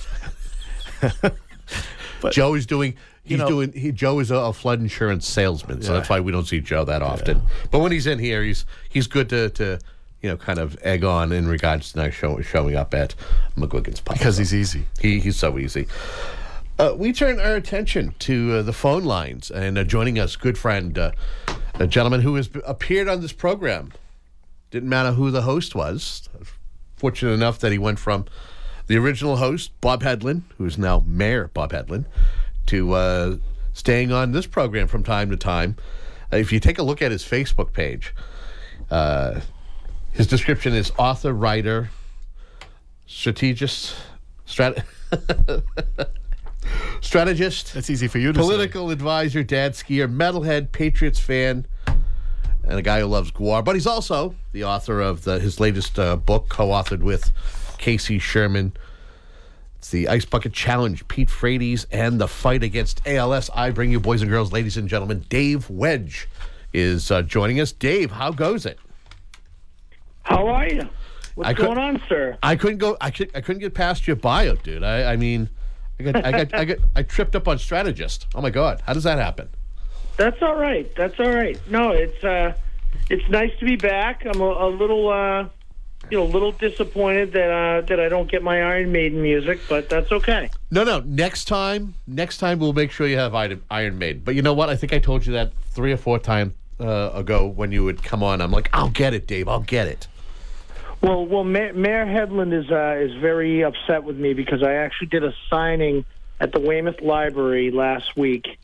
E: But Joe is doing, he's
L: you know,
E: doing, he, Joe is a, a flood insurance salesman, so
L: Yeah.
E: that's why we don't see Joe that often.
L: Yeah.
E: But when he's in here, he's he's good to, to you know, kind of egg on in regards to now show, showing up at McGuigan's Pub.
L: Because he's easy.
E: He, he's so easy. Uh, we turn our attention to uh, the phone lines, and uh, joining us, good friend, uh, a gentleman who has appeared on this program. Didn't matter who the host was. Fortunate enough that he went from the original host, Bob Hedlund, who is now Mayor Bob Hedlund, to uh, staying on this program from time to time. Uh, if you take a look at his Facebook page, uh, his description is author, writer, strategist, strat- strategist.
L: That's easy for you to
E: political
L: say.
E: advisor, dad skier, metalhead, Patriots fan, and a guy who loves Guar. But he's also the author of the, his latest uh, book, co-authored with Casey Sherman. It's the Ice Bucket Challenge, Pete Frates, and the fight against A L S. I bring you, boys and girls, ladies and gentlemen, Dave Wedge is uh, joining us. Dave, how goes it?
U: How are you? What's
E: I
U: going
E: could,
U: on, sir?
E: I couldn't go. I could. I couldn't get past your bio, dude. I, I mean, I got. I got. I got. I tripped up on strategist. Oh my God! How does that happen?
U: That's all right. That's all right. No, it's uh, it's nice to be back. I'm a, a little, uh, you know, a little disappointed that uh, that I don't get my Iron Maiden music, but that's okay.
E: No, no. Next time, next time we'll make sure you have Iron Maiden. But you know what? I think I told you that three or four times uh, ago when you would come on. I'm like, I'll get it, Dave. I'll get it.
U: Well, well, Mayor, Mayor Hedlund is uh, is very upset with me because I actually did a signing at the Weymouth Library last week,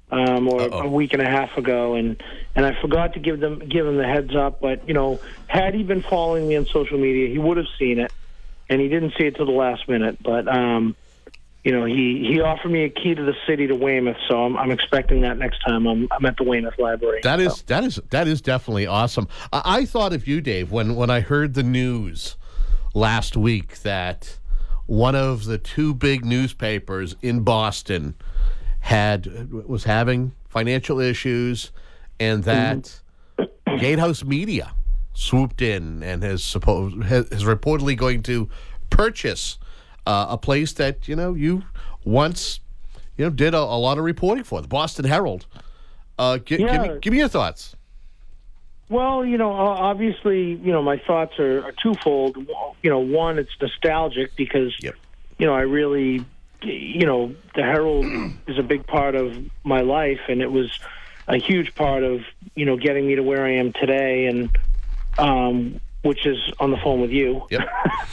U: um, or
E: Uh-oh.
U: a week and a half ago, and and I forgot to give them give him the heads up. But you know, had he been following me on social media, he would have seen it, and he didn't see it till the last minute. But um, you know, he, he offered me a key to the city to Weymouth, so I'm, I'm expecting that next time I'm, I'm at the Weymouth Library.
E: That is
U: so.
E: that is that is definitely awesome. I, I thought of you, Dave, when when I heard the news last week that one of the two big newspapers in Boston had was having financial issues, and that mm-hmm. Gatehouse Media swooped in and has supposed has, is reportedly going to purchase uh, a place that you know you once you know did a, a lot of reporting for, the Boston Herald. Uh, gi-
U: yeah.
E: give me give me your thoughts.
U: Well, you know, obviously, you know, my thoughts are, are twofold. You know, one, it's nostalgic because,
E: yep.
U: you know, I really, you know, the Herald is a big part of my life, and it was a huge part of, you know, getting me to where I am today, and um, which is on the phone with you.
E: Yep.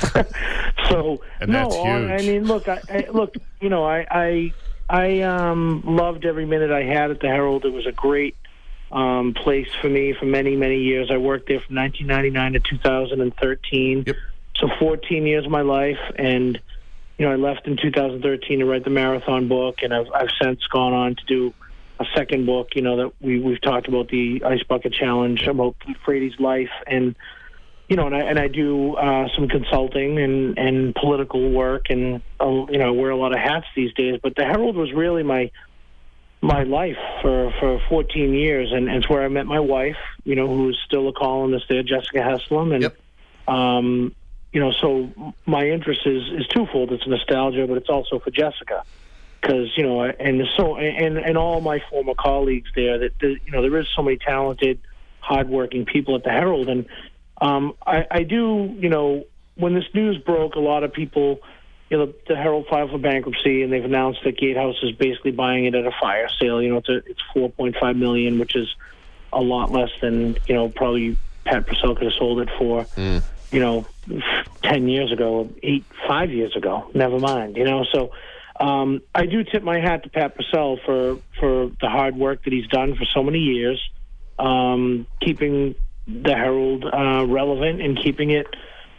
U: so,
L: and
U: no,
L: that's huge.
U: I mean, look, I, I look, you know, I, I, I um, loved every minute I had at the Herald. It was a great um, place for me for many, many years. I worked there from nineteen ninety-nine to two thousand thirteen.
E: Yep.
U: So fourteen years of my life, and you know, I left in two thousand thirteen to write the marathon book, and I've I've since gone on to do a second book. You know, that we we've talked about, the Ice Bucket Challenge, about Pete Frady's life, and you know, and I and I do uh, some consulting and and political work, and uh, you know, I wear a lot of hats these days. But the Herald was really my my life for, for fourteen years, and, and it's where I met my wife, you know, who's still a columnist there, Jessica Heslam, and
E: yep.
U: um, you know, so my interest is, is twofold. It's nostalgia, but it's also for Jessica, because you know, and so and and all my former colleagues there. That, that you know, there is so many talented, hardworking people at the Herald, and um, I, I do, you know, when this news broke, a lot of people. You know, the Herald filed for bankruptcy, and they've announced that Gatehouse is basically buying it at a fire sale. You know, it's a, it's four point five million dollars, which is a lot less than, you know, probably Pat Purcell could have sold it for,
E: mm.
U: you know, ten years ago, eight, five years ago. Never mind, you know. So um, I do tip my hat to Pat Purcell for, for the hard work that he's done for so many years, um, keeping the Herald uh, relevant and keeping it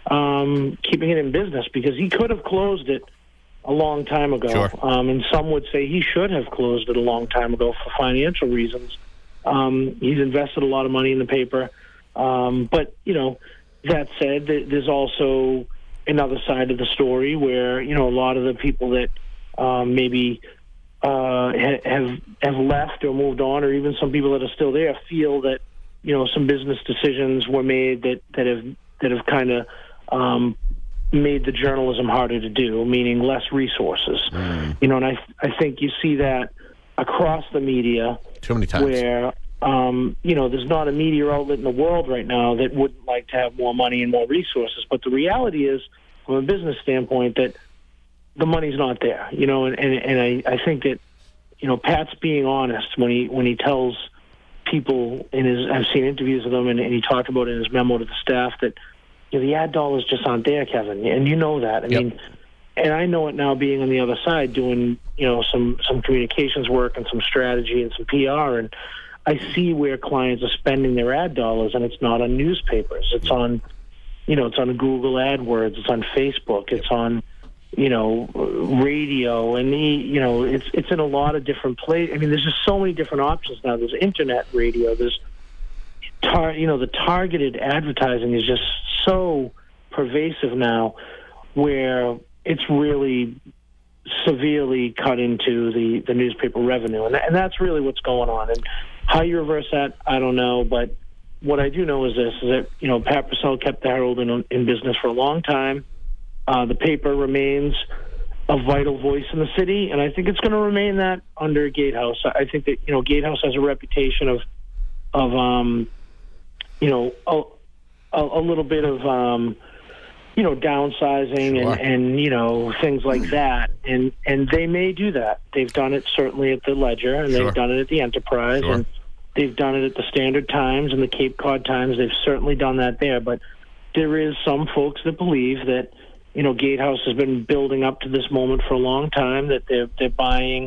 U: Um, keeping it in business, because he could have closed it a long time ago.
E: Sure.
U: Um, and some would say he should have closed it a long time ago for financial reasons. Um, he's invested a lot of money in the paper. Um, but, you know, that said, th- there's also another side of the story where, you know, a lot of the people that um, maybe uh, ha- have have left or moved on, or even some people that are still there, feel that, you know, some business decisions were made that, that have that have kind of Um, made the journalism harder to do, meaning less resources.
E: Mm.
U: You know, and I I think you see that across the media.
E: Too many times.
U: Where, um, you know, there's not a media outlet in the world right now that wouldn't like to have more money and more resources. But the reality is, from a business standpoint, that the money's not there. You know, and, and, and I, I think that, you know, Pat's being honest when he when he tells people in his, I've seen interviews with him, and, and he talked about it in his memo to the staff, that you know, the ad dollars just aren't there, Kevin, and you know that. I
E: yep.
U: mean, and I know it now, being on the other side, doing you know some some communications work and some strategy and some P R, and I see where clients are spending their ad dollars, and it's not on newspapers. It's on, you know, it's on Google AdWords, it's on Facebook, it's on, you know, radio, and you know, it's it's in a lot of different places. I mean, there's just so many different options now. There's internet radio. There's Tar- you know, the targeted advertising is just so pervasive now, where it's really severely cut into the, the newspaper revenue. And, and that's really what's going on. And how you reverse that, I don't know. But what I do know is this, is that, you know, Pat Purcell kept the Herald in, in business for a long time. Uh, the paper remains a vital voice in the city, and I think it's going to remain that under Gatehouse. I think that, you know, Gatehouse has a reputation of, of um, you know, a, a, a little bit of, um, you know, downsizing
E: Sure.
U: and, and, you know, things like that. And, and they may do that. They've done it certainly at the Ledger, and
E: Sure.
U: they've done it at the Enterprise,
E: Sure.
U: and they've done it at the Standard Times and the Cape Cod Times. They've certainly done that there. But there is some folks that believe that, you know, Gatehouse has been building up to this moment for a long time, that they're, they're buying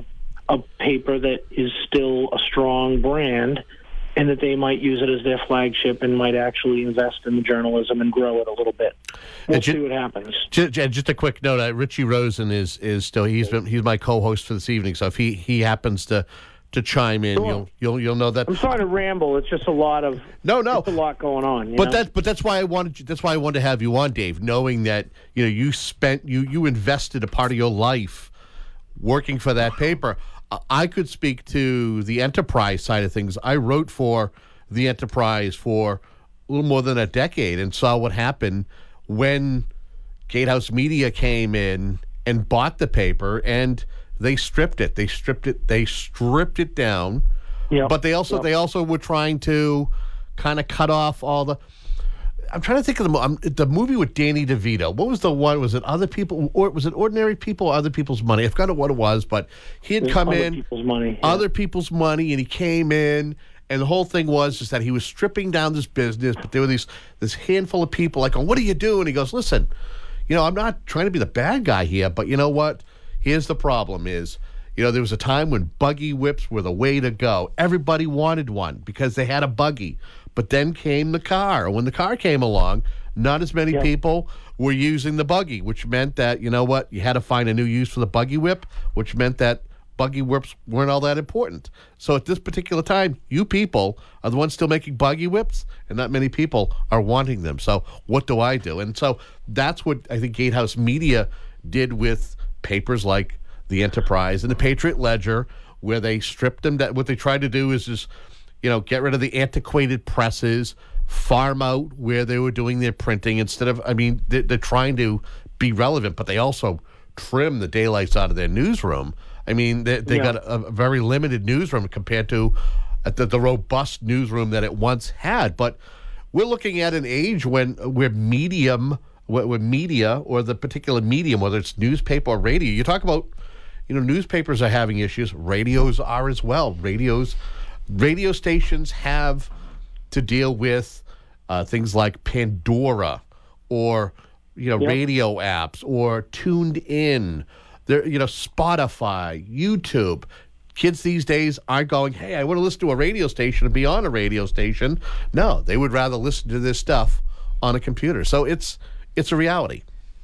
U: a paper that is still a strong brand, and that they might use it as their flagship and might actually invest in the journalism and grow it a little bit. We'll
E: ju-
U: see what happens.
E: Just, just a quick note: uh, Richie Rosen is is still he's been, he's my co-host for this evening. So if he, he happens to to chime in,
U: Sure.
E: you'll you'll you'll know that.
U: I'm sorry to ramble. It's just a lot of
E: no, no,
U: it's a lot going on. You
E: But
U: know?
E: that but that's why I wanted you, that's why I wanted to have you on, Dave, knowing that you know you spent you you invested a part of your life working for that paper. I could speak to the enterprise side of things. I wrote for the Enterprise for a little more than a decade and saw what happened when Gatehouse Media came in and bought the paper, and they stripped it. They stripped it. They stripped it down.
U: Yep.
E: But they also
U: Yep.
E: they also were trying to kind of cut off all the. I'm trying to think of the um, the movie with Danny DeVito. What was the one? Was it Other People, or was it Ordinary People, or Other People's Money? I forgot what it was, but he had
U: It's
E: come
U: Other
E: in,
U: People's Money, yeah.
E: Other People's Money, and he came in, and the whole thing was is that he was stripping down this business, but there were these this handful of people like, oh, what do you do? And he goes, listen, you know, I'm not trying to be the bad guy here, but you know what? Here's the problem is, you know, there was a time when buggy whips were the way to go. Everybody wanted one because they had a buggy. But then came the car. When the car came along, not as many
U: Yeah.
E: people were using the buggy, which meant that, you know what, you had to find a new use for the buggy whip, which meant that buggy whips weren't all that important. So at this particular time, you people are the ones still making buggy whips, and not many people are wanting them. So what do I do? And so that's what I think Gatehouse Media did with papers like the Enterprise and the Patriot Ledger, where they stripped them. That what they tried to do is just, you know, get rid of the antiquated presses, farm out where they were doing their printing instead of, I mean, they're, they're trying to be relevant, but they also trim the daylights out of their newsroom. I mean, they, they
U: Yeah.
E: got a, a very limited newsroom compared to uh, the, the robust newsroom that it once had. But we're looking at an age when where medium, where, where media or the particular medium, whether it's newspaper or radio, you talk about, you know, newspapers are having issues. Radios are as well. Radios, radio stations have to deal with uh, things like Pandora or, you know,
U: Yep.
E: radio apps or Tuned In. There, you know, Spotify, YouTube. Kids these days aren't going, hey, I want to listen to a radio station and be on a radio station. No, they would rather listen to this stuff on a computer. So it's it's a reality.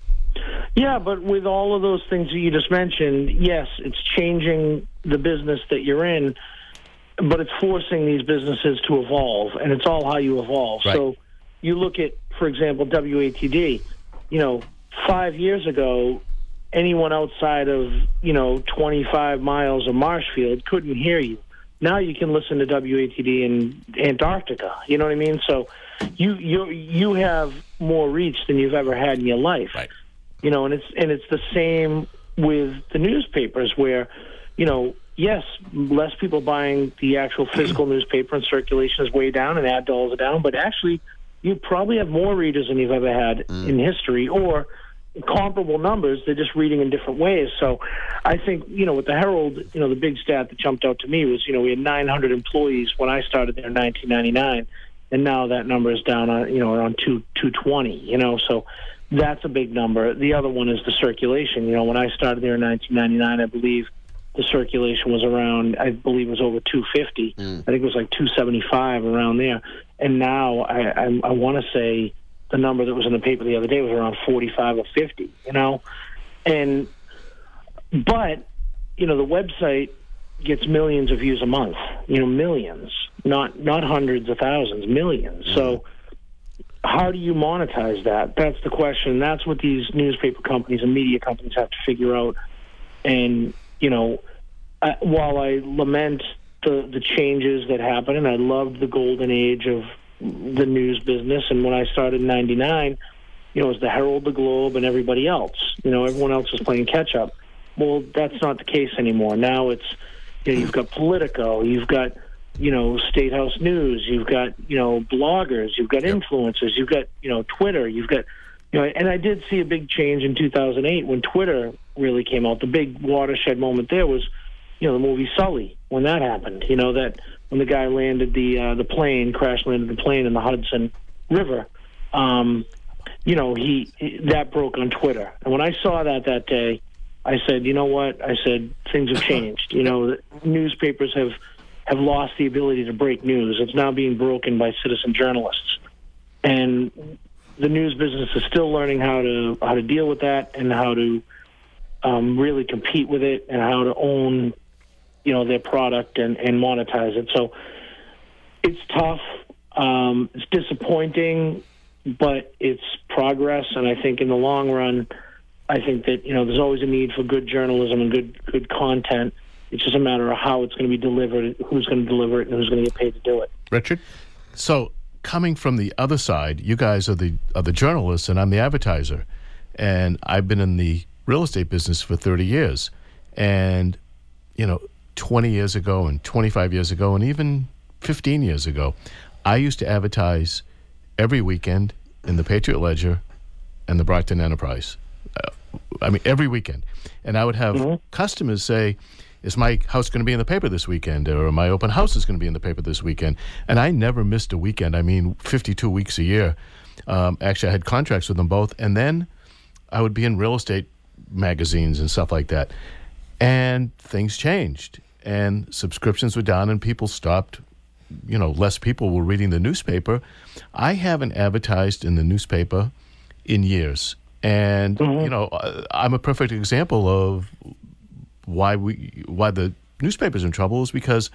U: Yeah, but with all of those things that you just mentioned, yes, it's changing the business that you're in, but it's forcing these businesses to evolve, and it's all how you evolve.
E: Right.
U: So you look at, for example, W A T D. You know, five years ago, anyone outside of, you know, twenty-five miles of Marshfield couldn't hear you. Now you can listen to W A T D in Antarctica. You know what I mean? So you you you have more reach than you've ever had in your life.
E: Right.
U: You know, and it's and it's the same with the newspapers where, you know, yes, less people buying the actual physical newspaper and circulation is way down and ad dollars are down, but actually you probably have more readers than you've ever had
E: Mm.
U: in history, or comparable numbers. They're just reading in different ways. So I think, you know, with the Herald, you know, the big stat that jumped out to me was, you know, we had nine hundred employees when I started there in nineteen ninety-nine, and now that number is down on, you know, around two, 220, you know, so that's a big number. The other one is the circulation. You know, when I started there in nineteen ninety-nine, I believe the circulation was around, I believe it was over two fifty.
E: Mm.
U: I think it was like two seventy-five, around there. And now I, I, I want to say the number that was in the paper the other day was around forty-five or fifty, you know? And, but, you know, the website gets millions of views a month, you know, millions, not, not hundreds of thousands, millions. Mm. So how do you monetize that? That's the question. That's what these newspaper companies and media companies have to figure out. And, you know, I, while I lament the, the changes that happened, and I loved the golden age of the news business, and when I started in ninety-nine, you know, it was the Herald, the Globe, and everybody else. You know, everyone else was playing catch-up. Well, that's not the case anymore. Now it's, you know, you've got Politico, you've got, you know, State House News, you've got, you know, bloggers, you've got influencers, you've got, you know, Twitter, you've got, you know, and I did see a big change in two thousand eight when Twitter really came out. The big watershed moment there was, you know, the movie Sully, when that happened, you know, that when the guy landed the uh, the plane, crash landed the plane in the Hudson River, um, you know, he that broke on Twitter. And when I saw that that day, I said, you know what? I said, things have changed. You know, newspapers have, have lost the ability to break news. It's now being broken by citizen journalists. And the news business is still learning how to how to deal with that and how to um, really compete with it and how to own, you know, their product and, and monetize it. So it's tough. Um, it's disappointing, but it's progress. And I think in the long run, I think that, you know, there's always a need for good journalism and good good content. It's just a matter of how it's going to be delivered, who's going to deliver it, and who's going to get paid to do it.
E: Richard?
L: So coming from the other side, you guys are the are the journalists, and I'm the advertiser. And I've been in the real estate business for thirty years. And, you know, twenty years ago and twenty-five years ago and even fifteen years ago, I used to advertise every weekend in the Patriot Ledger and the Brockton Enterprise. Uh, I mean, every weekend. And I would have mm-hmm. customers say, is my house going to be in the paper this weekend? Or my open house is going to be in the paper this weekend? And I never missed a weekend. I mean, fifty-two weeks a year. Um, actually, I had contracts with them both. And then I would be in real estate magazines and stuff like that. And things changed. And subscriptions were down and people stopped. You know, less people were reading the newspaper. I haven't advertised in the newspaper in years. And, mm-hmm. you know, I'm a perfect example of why we why the newspaper's in trouble is because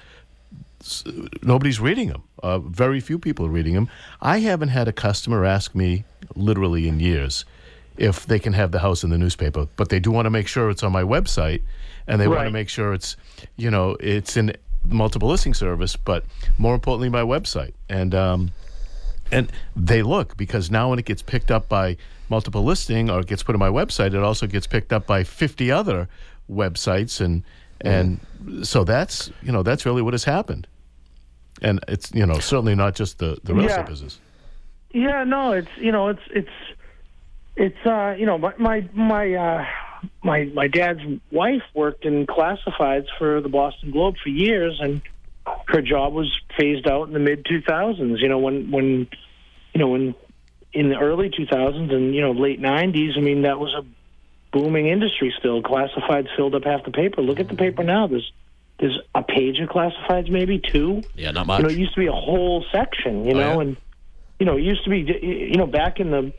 L: nobody's reading them. Uh, very few people are reading them. I haven't had a customer ask me, literally in years, if they can have the house in the newspaper. But they do want to make sure it's on my website, and they right. want to make sure it's, you know, it's in multiple listing service, but more importantly, my website. And um, and they look, because now when it gets picked up by multiple listing or it gets put on my website, it also gets picked up by fifty other websites, and and mm. so that's, you know, that's really what has happened. And it's, you know, certainly not just the the real estate
U: yeah.
L: business.
U: Yeah, no, it's, you know, it's it's it's uh, you know, my my my uh, my my dad's wife worked in classifieds for the Boston Globe for years, and her job was phased out in the mid two thousands. You know, when when you know when in the early two thousands and, you know, late nineties, I mean, that was a booming industry still. Classifieds filled up half the paper. Look at the paper now. There's there's a page of classifieds, maybe two.
E: Yeah, not much.
U: You know, it used to be a whole section, you
E: oh,
U: know,
E: yeah.
U: and, you know, it used to be, you know, back in the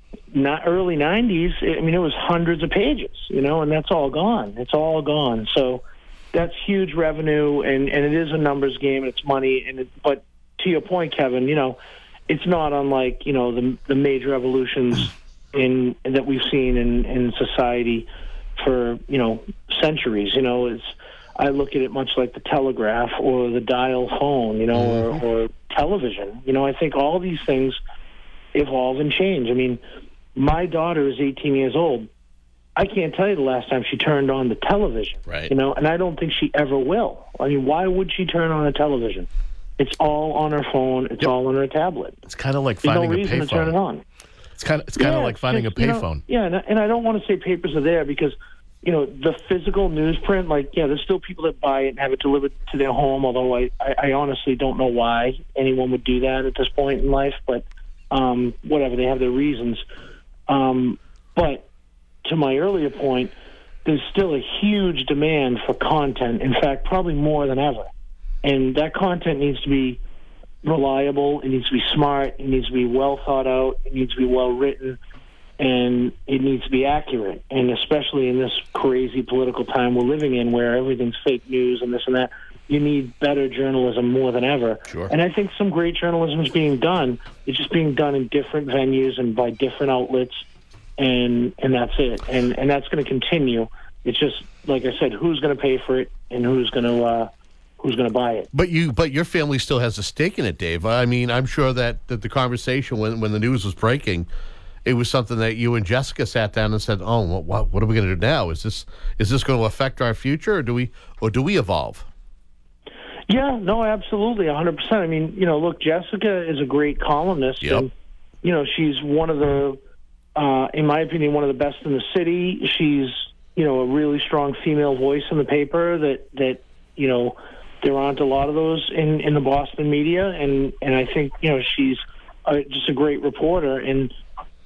U: not early nineties, I mean, it was hundreds of pages, you know, and that's all gone. It's all gone. So that's huge revenue, and, and it is a numbers game, and it's money. And it, but to your point, Kevin, you know, it's not unlike, you know, the the major evolutions in that we've seen in, in society for, you know, centuries. You know, it's I look at it much like the telegraph or the dial phone, you know, mm-hmm. or, or television. You know, I think all these things evolve and change. I mean, my daughter is eighteen years old. I can't tell you the last time she turned on the television,
E: right?
U: You know, and I don't think she ever will. I mean, why would she turn on a television? It's all on her phone. It's yep. all on her tablet.
L: It's kind of like
U: There's
L: finding
U: no
L: a
U: reason
L: payphone.
U: to turn it on.
L: It's kind of it's kind
U: yeah,
L: of like finding
U: just,
L: a payphone.
U: You know, yeah, and I, and I don't want to say papers are there because, you know, the physical newsprint, like, yeah, there's still people that buy it and have it delivered to their home, although I, I, I honestly don't know why anyone would do that at this point in life, but um, whatever, they have their reasons. Um, but to my earlier point, there's still a huge demand for content, in fact, probably more than ever. And that content needs to be reliable, it needs to be smart, it needs to be well thought out, it needs to be well written, and it needs to be accurate. And especially in this crazy political time we're living in where everything's fake news and this and that, you need better journalism more than ever.
E: Sure.
U: And I think some great journalism is being done. It's just being done in different venues and by different outlets, and and that's it. And and that's going to continue. It's just, like I said, who's going to pay for it and who's going to uh, who's going to buy it.
E: But you, but your family still has a stake in it, Dave. I mean, I'm sure that, that the conversation when when the news was breaking, it was something that you and Jessica sat down and said, "Oh, what what are we going to do now? Is this is this going to affect our future, or do we or do we evolve?"
U: Yeah, no, absolutely, one hundred percent. I mean, you know, look, Jessica is a great columnist.
E: Yep.
U: And, you know, she's one of the, uh, in my opinion, one of the best in the city. She's, you know, a really strong female voice in the paper that, that you know, there aren't a lot of those in, in the Boston media. And, and I think, you know, she's uh, just a great reporter. And,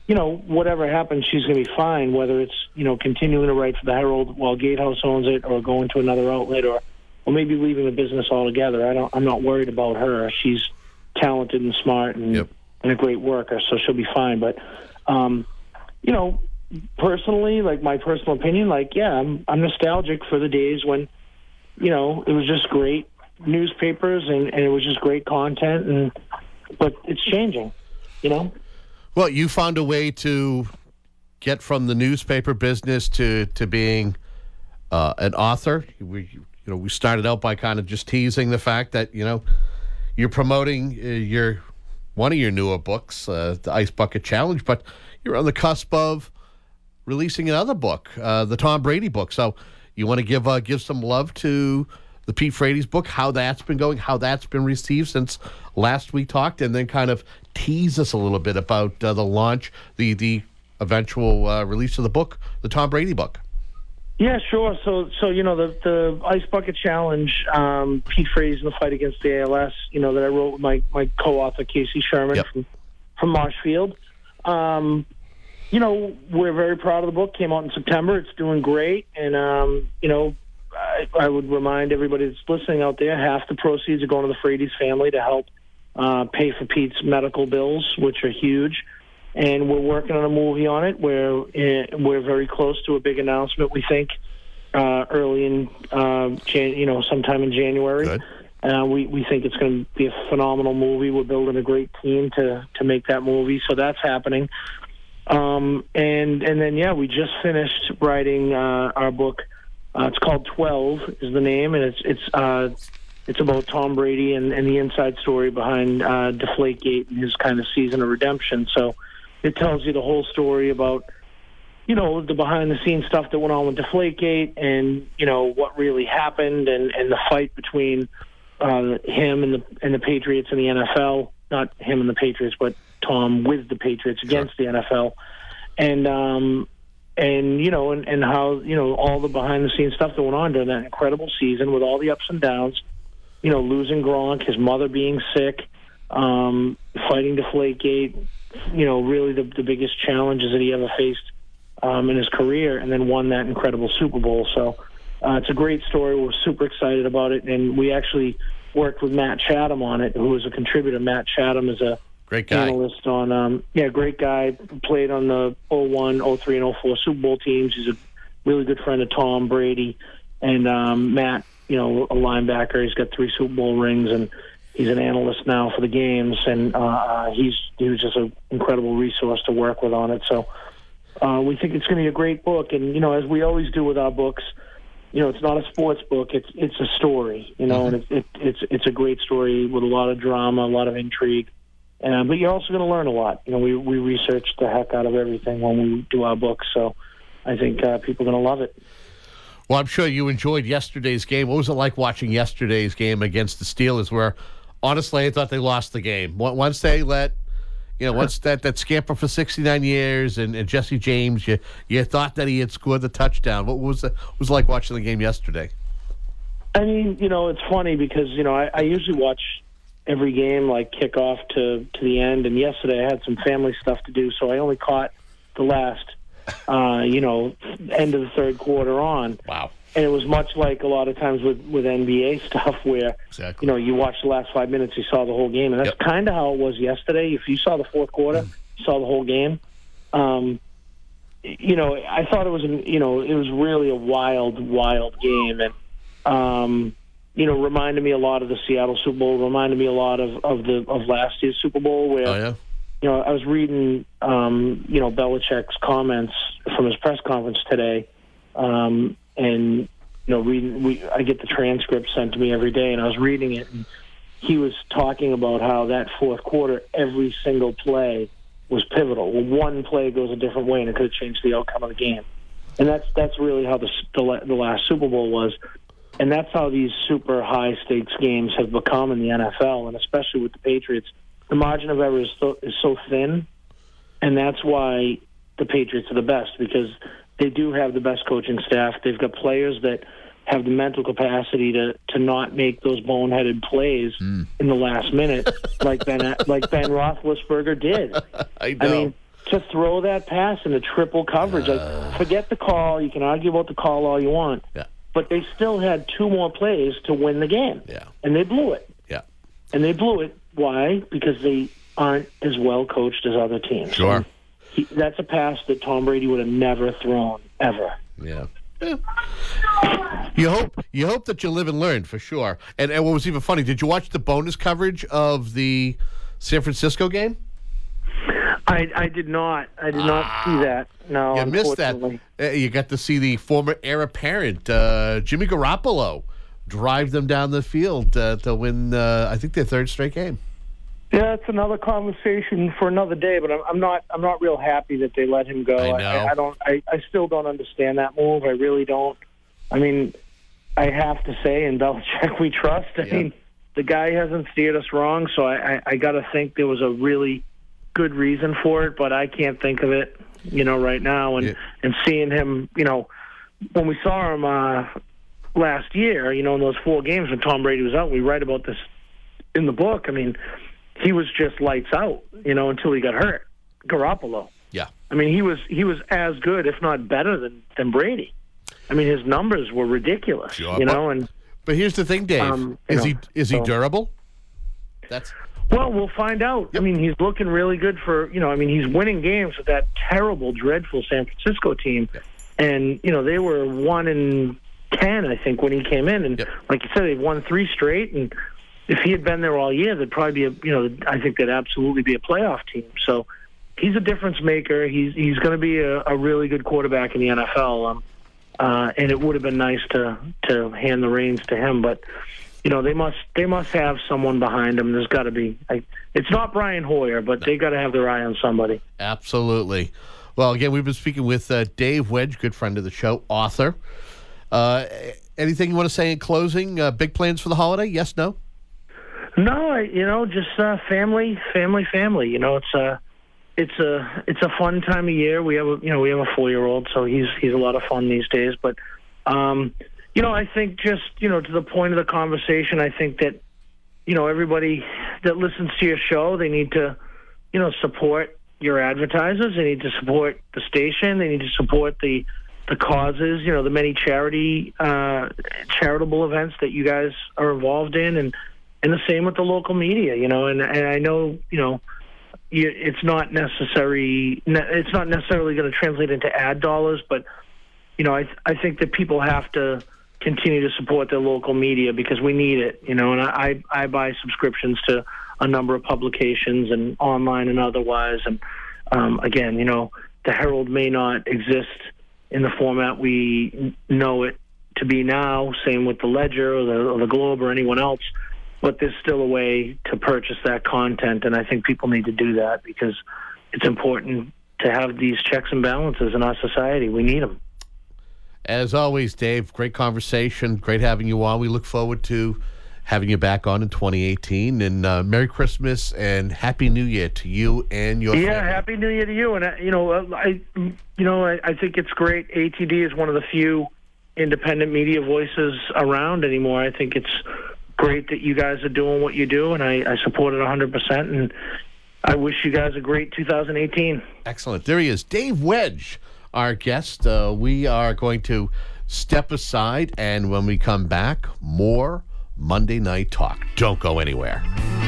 U: you know, whatever happens, she's going to be fine, whether it's, you know, continuing to write for the Herald while Gatehouse owns it or going to another outlet or, or maybe leaving the business altogether. I don't, I'm not worried about her. She's talented and smart and,
E: yep.
U: and a great worker, so she'll be fine. But, um, you know, personally, like my personal opinion, like, yeah, I'm, I'm nostalgic for the days when, you know, it was just great newspapers and, and it was just great content. And but it's changing, you know?
E: Well, you found a way to get from the newspaper business to, to being uh, an author. We, you know, we started out by kind of just teasing the fact that, you know, you're promoting uh, your one of your newer books, uh, the Ice Bucket Challenge, but you're on the cusp of releasing another book, uh, the Tom Brady book. So you want to give uh, give some love to the Pete Frates book, how that's been going, how that's been received since last we talked, and then kind of tease us a little bit about uh, the launch, the the eventual uh, release of the book, the Tom Brady book.
U: Yeah, sure. So, so you know, the the Ice Bucket Challenge, um, Pete Frates and the Fight Against the A L S, you know, that I wrote with my, my co-author, Casey Sherman
E: yep.
U: from, from Marshfield. Um, you know, we're very proud of the book. Came out in September. It's doing great. And, um, you know, I, I would remind everybody that's listening out there, half the proceeds are going to the Frates family to help uh, pay for Pete's medical bills, which are huge. And we're working on a movie on it. We're uh, we're very close to a big announcement. We think uh, early in uh, Jan- you know sometime in January. Uh, we we think it's going to be a phenomenal movie. We're building a great team to to make that movie, so that's happening. Um, and and then yeah, we just finished writing uh, our book. Uh, it's called twelve is the name, and it's it's uh, it's about Tom Brady and, and the inside story behind uh, Deflategate and his kind of season of redemption. So. It tells you the whole story about, you know, the behind-the-scenes stuff that went on with Deflategate and, you know, what really happened and, and the fight between uh, him and the and the Patriots and the N F L. Not him and the Patriots, but Tom with the Patriots against sure. the N F L. And, um, and you know, and, and how, you know, all the behind-the-scenes stuff that went on during that incredible season with all the ups and downs, you know, losing Gronk, his mother being sick, um, fighting Deflategate, you know, really the, the biggest challenges that he ever faced um, in his career, and then won that incredible Super Bowl. So uh, it's a great story. We're super excited about it, and we actually worked with Matt Chatham on it, who was a contributor. Matt Chatham is a
E: great guy.
U: Analyst on, um, yeah, great guy. Played on the oh one, oh three, and oh four Super Bowl teams. He's a really good friend of Tom Brady. And um, Matt, you know, a linebacker. He's got three Super Bowl rings, and he's an analyst now for the games, and uh, he's he was just an incredible resource to work with on it. So uh, we think it's going to be a great book. And you know, as we always do with our books, you know, it's not a sports book; it's it's a story. You know, mm-hmm. and it's it, it's it's a great story with a lot of drama, a lot of intrigue. Uh, but you're also going to learn a lot. You know, we we research the heck out of everything when we do our books. So I think uh, people are going to love it.
E: Well, I'm sure you enjoyed yesterday's game. What was it like watching yesterday's game against the Steelers, where honestly, I thought they lost the game. Once they let, you know, once that, that scamper for sixty-nine years and, and Jesse James, you you thought that he had scored the touchdown. What was it, what was it like watching the game yesterday?
U: I mean, you know, it's funny because, you know, I, I usually watch every game, like kickoff to, to the end. And yesterday I had some family stuff to do, so I only caught the last, uh, you know, end of the third quarter on.
E: Wow.
U: And it was much like a lot of times with, with N B A stuff where,
E: exactly.
U: you know, you watch the last five minutes, you saw the whole game. And that's yep. kind of how it was yesterday. If you saw the fourth quarter, you saw the whole game. Um, you know, I thought it was, an, you know, it was really a wild, wild game. And, um, you know, reminded me a lot of the Seattle Super Bowl, reminded me a lot of, of, the, of last year's Super Bowl where,
E: oh, yeah?
U: you know, I was reading, um, you know, Belichick's comments from his press conference today. Um, And, you know, reading, we, I get the transcript sent to me every day, and I was reading it, and he was talking about how that fourth quarter, every single play was pivotal. Well, one play goes a different way, and it could have changed the outcome of the game. And that's that's really how the, the, the last Super Bowl was. And that's how these super high-stakes games have become in the N F L, and especially with the Patriots. The margin of error is so, is so thin, and that's why the Patriots are the best, because they do have the best coaching staff. They've got players that have the mental capacity to, to not make those boneheaded plays mm. in the last minute, like Ben like Ben Roethlisberger did.
E: I know.
U: I mean, to throw that pass into triple coverage.
E: Uh,
U: like, forget the call. You can argue about the call all you want.
E: Yeah.
U: But they still had two more plays to win the game.
E: Yeah.
U: And they blew it.
E: Yeah.
U: And they blew it. Why? Because they aren't as well coached as other teams.
E: Sure.
U: And he, that's a pass that Tom Brady would have never thrown, ever.
E: Yeah. yeah. You hope you hope that you live and learn, for sure. And, and what was even funny, did you watch the bonus coverage of the San Francisco game?
U: I, I did not. I did not
E: Ah,
U: see that. No,
E: you missed that. Uh, You got to see the former heir apparent, uh, Jimmy Garoppolo, drive them down the field uh, to win, uh, I think, their third straight game.
U: Yeah, it's another conversation for another day. But I'm, I'm not. I'm not real happy that they let him go.
E: I know.
U: I, I don't. I, I still don't understand that move. I really don't. I mean, I have to say, in Belichick we trust. I
E: Yeah.
U: mean, the guy hasn't steered us wrong, so I, I, I got to think there was a really good reason for it. But I can't think of it, you know, right now. And
E: Yeah.
U: and seeing him, you know, when we saw him uh, last year, you know, in those four games when Tom Brady was out, we write about this in the book. I mean, he was just lights out, you know, until he got hurt. Garoppolo.
E: Yeah.
U: I mean, he was he was as good, if not better, than than Brady. I mean, his numbers were ridiculous,
E: Sure,
U: you
E: but-
U: know. And
E: But here's the thing, Dave.
U: Um, you
E: is
U: know,
E: he is he
U: so-
E: durable? That's
U: well, we'll find out. I mean, he's looking really good for, you know, I mean, he's winning games with that terrible, dreadful San Francisco team. And, you know, they were one in ten, I think, when he came in. And like you said, they've won three straight. And if he had been there all year, they'd probably be, a, you know, I think they'd absolutely be a playoff team. So he's a difference maker. He's he's going to be a, a really good quarterback in the N F L. Um, uh, and it would have been nice to to hand the reins to him, but you know they must they must have someone behind him. There's got to be. I, it's not Brian Hoyer, but they got to have their eye on somebody.
E: absolutely. Well, again, we've been speaking with uh, Dave Wedge, good friend of the show, author. Uh, anything you want to say in closing? Uh, big plans for the holiday? Yes, no?
U: No, I, you know, just uh, family, family, family. You know, it's a it's a it's a fun time of year. We have a you know we have a four year old, so he's he's a lot of fun these days. But um, you know, I think just you know to the point of the conversation, I think that you know everybody that listens to your show, they need to you know support your advertisers. They need to support the station. They need to support the the causes. You know, the many charity uh, charitable events that you guys are involved in, and and the same with the local media. You know, and and I know you know. You, it's not necessary. It's not necessarily going to translate into ad dollars, but you know, I I think that people have to continue to support their local media because we need it. You know, and I I buy subscriptions to a number of publications and online and otherwise. And um, again, you know, the Herald may not exist in the format we know it to be now. Same with the Ledger or the, or the Globe or anyone else. But there's still a way to purchase that content, and I think people need to do that because it's important to have these checks and balances in our society. We need them.
E: As always, Dave, great conversation. Great having you on. We look forward to having you back on in twenty eighteen. And uh, Merry Christmas and Happy New Year to you and your
U: yeah,
E: family.
U: Happy New Year to you. And uh, you know, I you know I, I think it's great. A T D is one of the few independent media voices around anymore. I think it's great that you guys are doing what you do, and I, I support it one hundred percent, and I wish you guys a great two thousand eighteen.
E: Excellent. There he is, Dave Wedge, our guest. Uh, we are going to step aside, and when we come back, more Monday Night Talk. Don't go anywhere.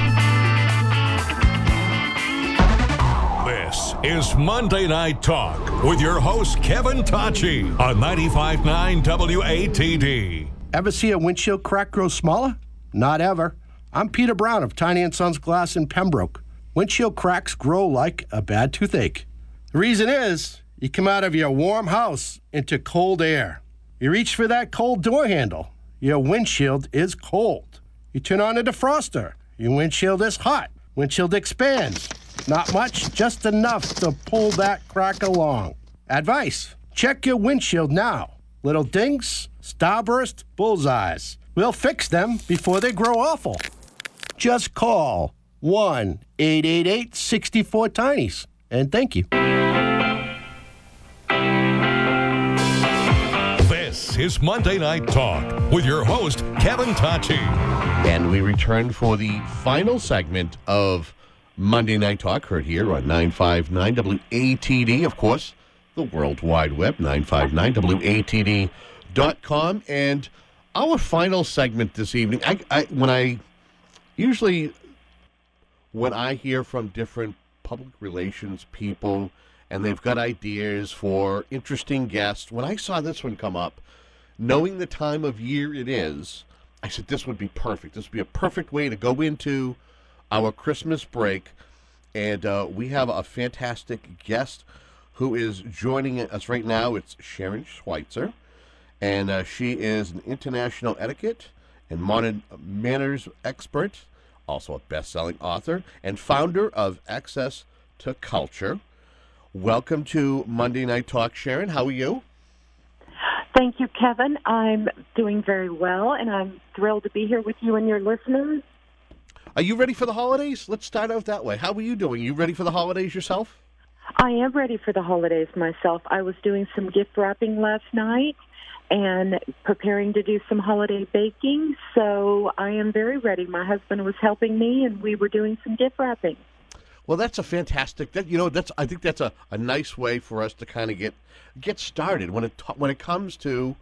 A: This is Monday Night Talk with your host, Kevin Tacci, on ninety-five point nine W A T D.
T: Ever see a windshield crack grow smaller? Not ever. I'm Peter Brown of Tiny and Sons Glass in Pembroke. Windshield cracks grow like a bad toothache. The reason is you come out of your warm house into cold air. You reach for that cold door handle. Your windshield is cold. You turn on a defroster. Your windshield is hot. Windshield expands. Not much, just enough to pull that crack along. Advice: check your windshield now. Little dings, starburst, bullseyes. We'll fix them before they grow awful. Just call one eight eight eight, six four, TINIES. And thank you.
A: This is Monday Night Talk with your host, Kevin Tacci.
E: And we return for the final segment of Monday Night Talk, heard here on nine five nine W A T D, of course, the World Wide Web, nine five nine W A T D dot com. And our final segment this evening, I, I when I, usually when I hear from different public relations people and they've got ideas for interesting guests, when I saw this one come up, knowing the time of year it is, I said this would be perfect. This would be a perfect way to go into our Christmas break. And uh, we have a fantastic guest who is joining us right now. It's Sharon Schweitzer, and uh, she is an international etiquette and modern manners expert, also a best-selling author, and founder of Access to Culture. Welcome to Monday Night Talk, Sharon. How are you?
K: Thank you, Kevin. I'm doing very well, and I'm thrilled to be here with you and your listeners.
E: Are you ready for the holidays? Let's start out that way. How are you doing? You ready for the holidays yourself?
K: I am ready for the holidays myself. I was doing some gift wrapping last night and preparing to do some holiday baking, so I am very ready. My husband was helping me, and we were doing some gift wrapping.
E: Well, that's a fantastic. That you know, that's I think that's a, a nice way for us to kind of get get started when it when it comes to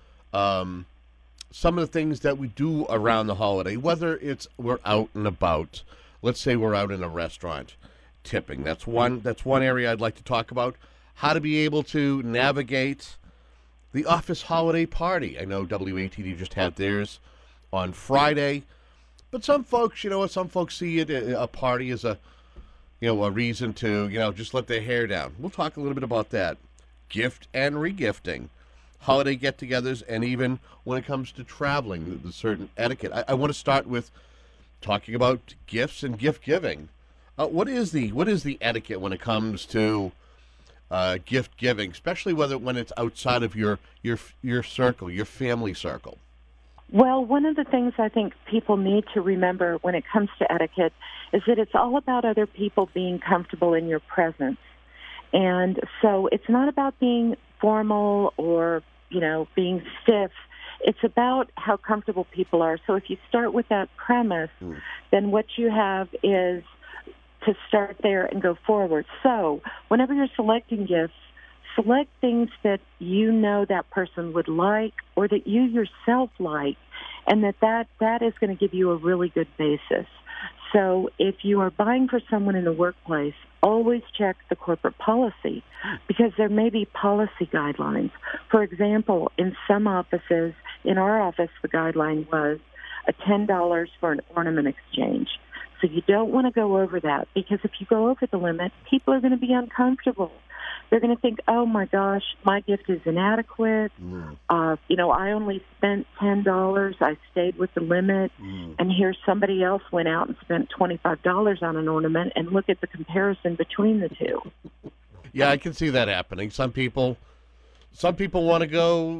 E: um, some of the things that we do around the holiday. Whether it's we're out and about, let's say we're out in a restaurant, tipping. That's one. That's one area I'd like to talk about. How to be able to navigate the office holiday party. I know W A T D just had theirs on Friday, but some folks, you know, some folks see it a party as a you know, a reason to, you know, just let their hair down. We'll talk a little bit about that. Gift and regifting, holiday get-togethers, and even when it comes to traveling, the, the certain etiquette. I, I want to start with talking about gifts and gift giving. Uh, what is the what is the etiquette when it comes to uh, gift giving, especially whether when it's outside of your your your circle, your family circle?
K: Well, one of the things I think people need to remember when it comes to etiquette is that it's all about other people being comfortable in your presence. And so it's not about being formal or, you know, being stiff. It's about how comfortable people are. So if you start with that premise, mm. then what you have is to start there and go forward. So whenever you're selecting gifts, select things that you know that person would like or that you yourself like, and that that, that is going to give you a really good basis. So if you are buying for someone in the workplace, always check the corporate policy because there may be policy guidelines. For example, in some offices, in our office, the guideline was a ten dollars for an ornament exchange. So you don't want to go over that because if you go over the limit, people are going to be uncomfortable. They're going to think, oh, my gosh, my gift is inadequate. Mm. Uh, you know, I only spent ten dollars. I stayed with the limit. Mm. And here somebody else went out and spent twenty-five dollars on an ornament, and look at the comparison between the two.
E: Yeah, I can see that happening. Some people some people want to go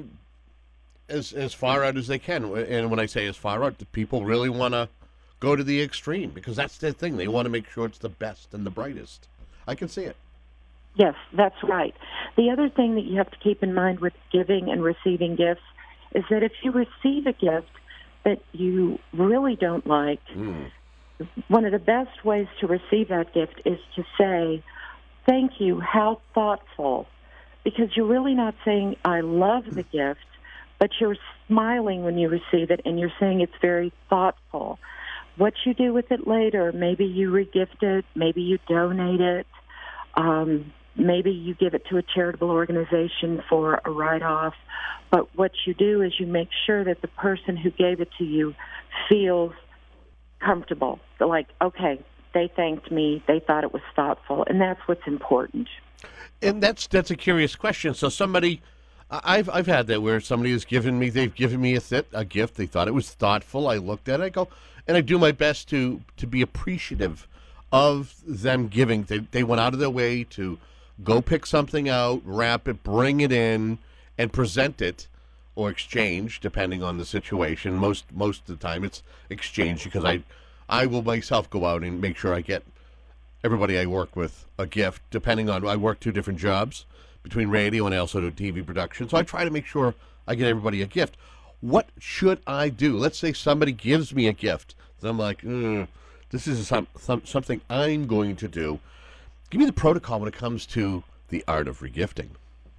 E: as as far out as they can. And when I say as far out, the people really want to go to the extreme because that's their thing. They want to make sure it's the best and the brightest. I can see it.
K: Yes, that's right. The other thing that you have to keep in mind with giving and receiving gifts is that if you receive a gift that you really don't like, mm. one of the best ways to receive that gift is to say, thank you, how thoughtful, because you're really not saying, I love the gift, but you're smiling when you receive it, and you're saying it's very thoughtful. What you do with it later, maybe you regift it, maybe you donate it, um, maybe you give it to a charitable organization for a write-off. But what you do is you make sure that the person who gave it to you feels comfortable. So like, okay, they thanked me, they thought it was thoughtful, and that's what's important.
E: And that's that's a curious question. So somebody, I've I've had that where somebody has given me, they've given me a, th- a gift, they thought it was thoughtful, I looked at it, I go, and I do my best to, to be appreciative of them giving. They, they went out of their way to go pick something out, wrap it, bring it in, and present it or exchange, depending on the situation. Most most of the time it's exchange because I, I will myself go out and make sure I get everybody I work with a gift, depending on, I work two different jobs between radio and I also do T V production. So I try to make sure I get everybody a gift. What should I do? Let's say somebody gives me a gift. So I'm like, mm, this is some, some, something I'm going to do. Give me the protocol when it comes to the art of regifting.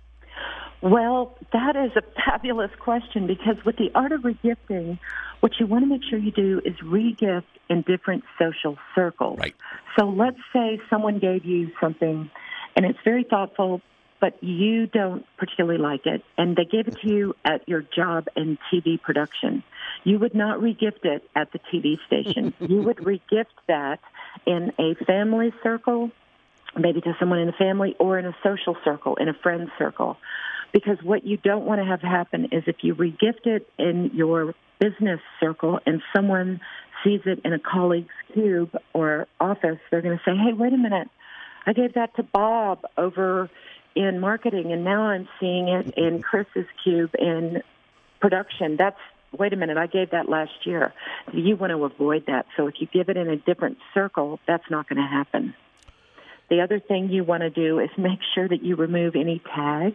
B: Well, that is a fabulous question, because with the art of regifting, what you want to make sure you do is regift in different social circles.
E: Right.
B: So let's say someone gave you something, and it's very thoughtful, but you don't particularly like it, and they gave it to you at your job in T V production. You would not regift it at the T V station. You would regift that in a family circle, maybe to someone in the family, or in a social circle, in a friend circle. Because what you don't want to have happen is if you regift it in your business circle and someone sees it in a colleague's cube or office, they're going to say, hey, wait a minute, I gave that to Bob over in marketing, and now I'm seeing it in Chris's cube in production. That's, wait a minute, I gave that last year. You want to avoid that. So if you give it in a different circle, that's not going to happen. The other thing you want to do is make sure that you remove any tags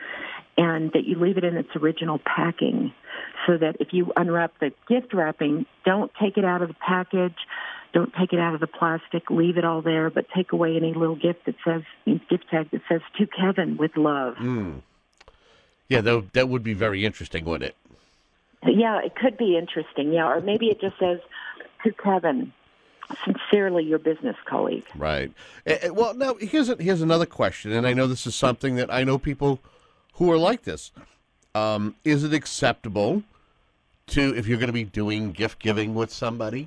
B: and that you leave it in its original packing, so that if you unwrap the gift wrapping, don't take it out of the package, don't take it out of the plastic, leave it all there, but take away any little gift that says, gift tag that says, to Kevin with love.
E: Mm. Yeah, that, that would be very interesting, wouldn't
B: it? Yeah, it could be interesting, yeah, or maybe it just says, to Kevin, sincerely your business colleague.
E: Right. Uh, well, now, here's, a, here's another question, and I know this is something that I know people who are like this. Um, is it acceptable to, if you're going to be doing gift giving with somebody,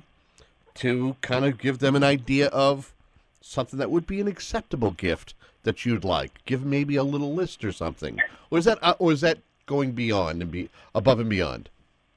E: to kind of give them an idea of something that would be an acceptable gift that you'd like? Give maybe a little list or something, or is that, uh, or is that going beyond and be above and beyond?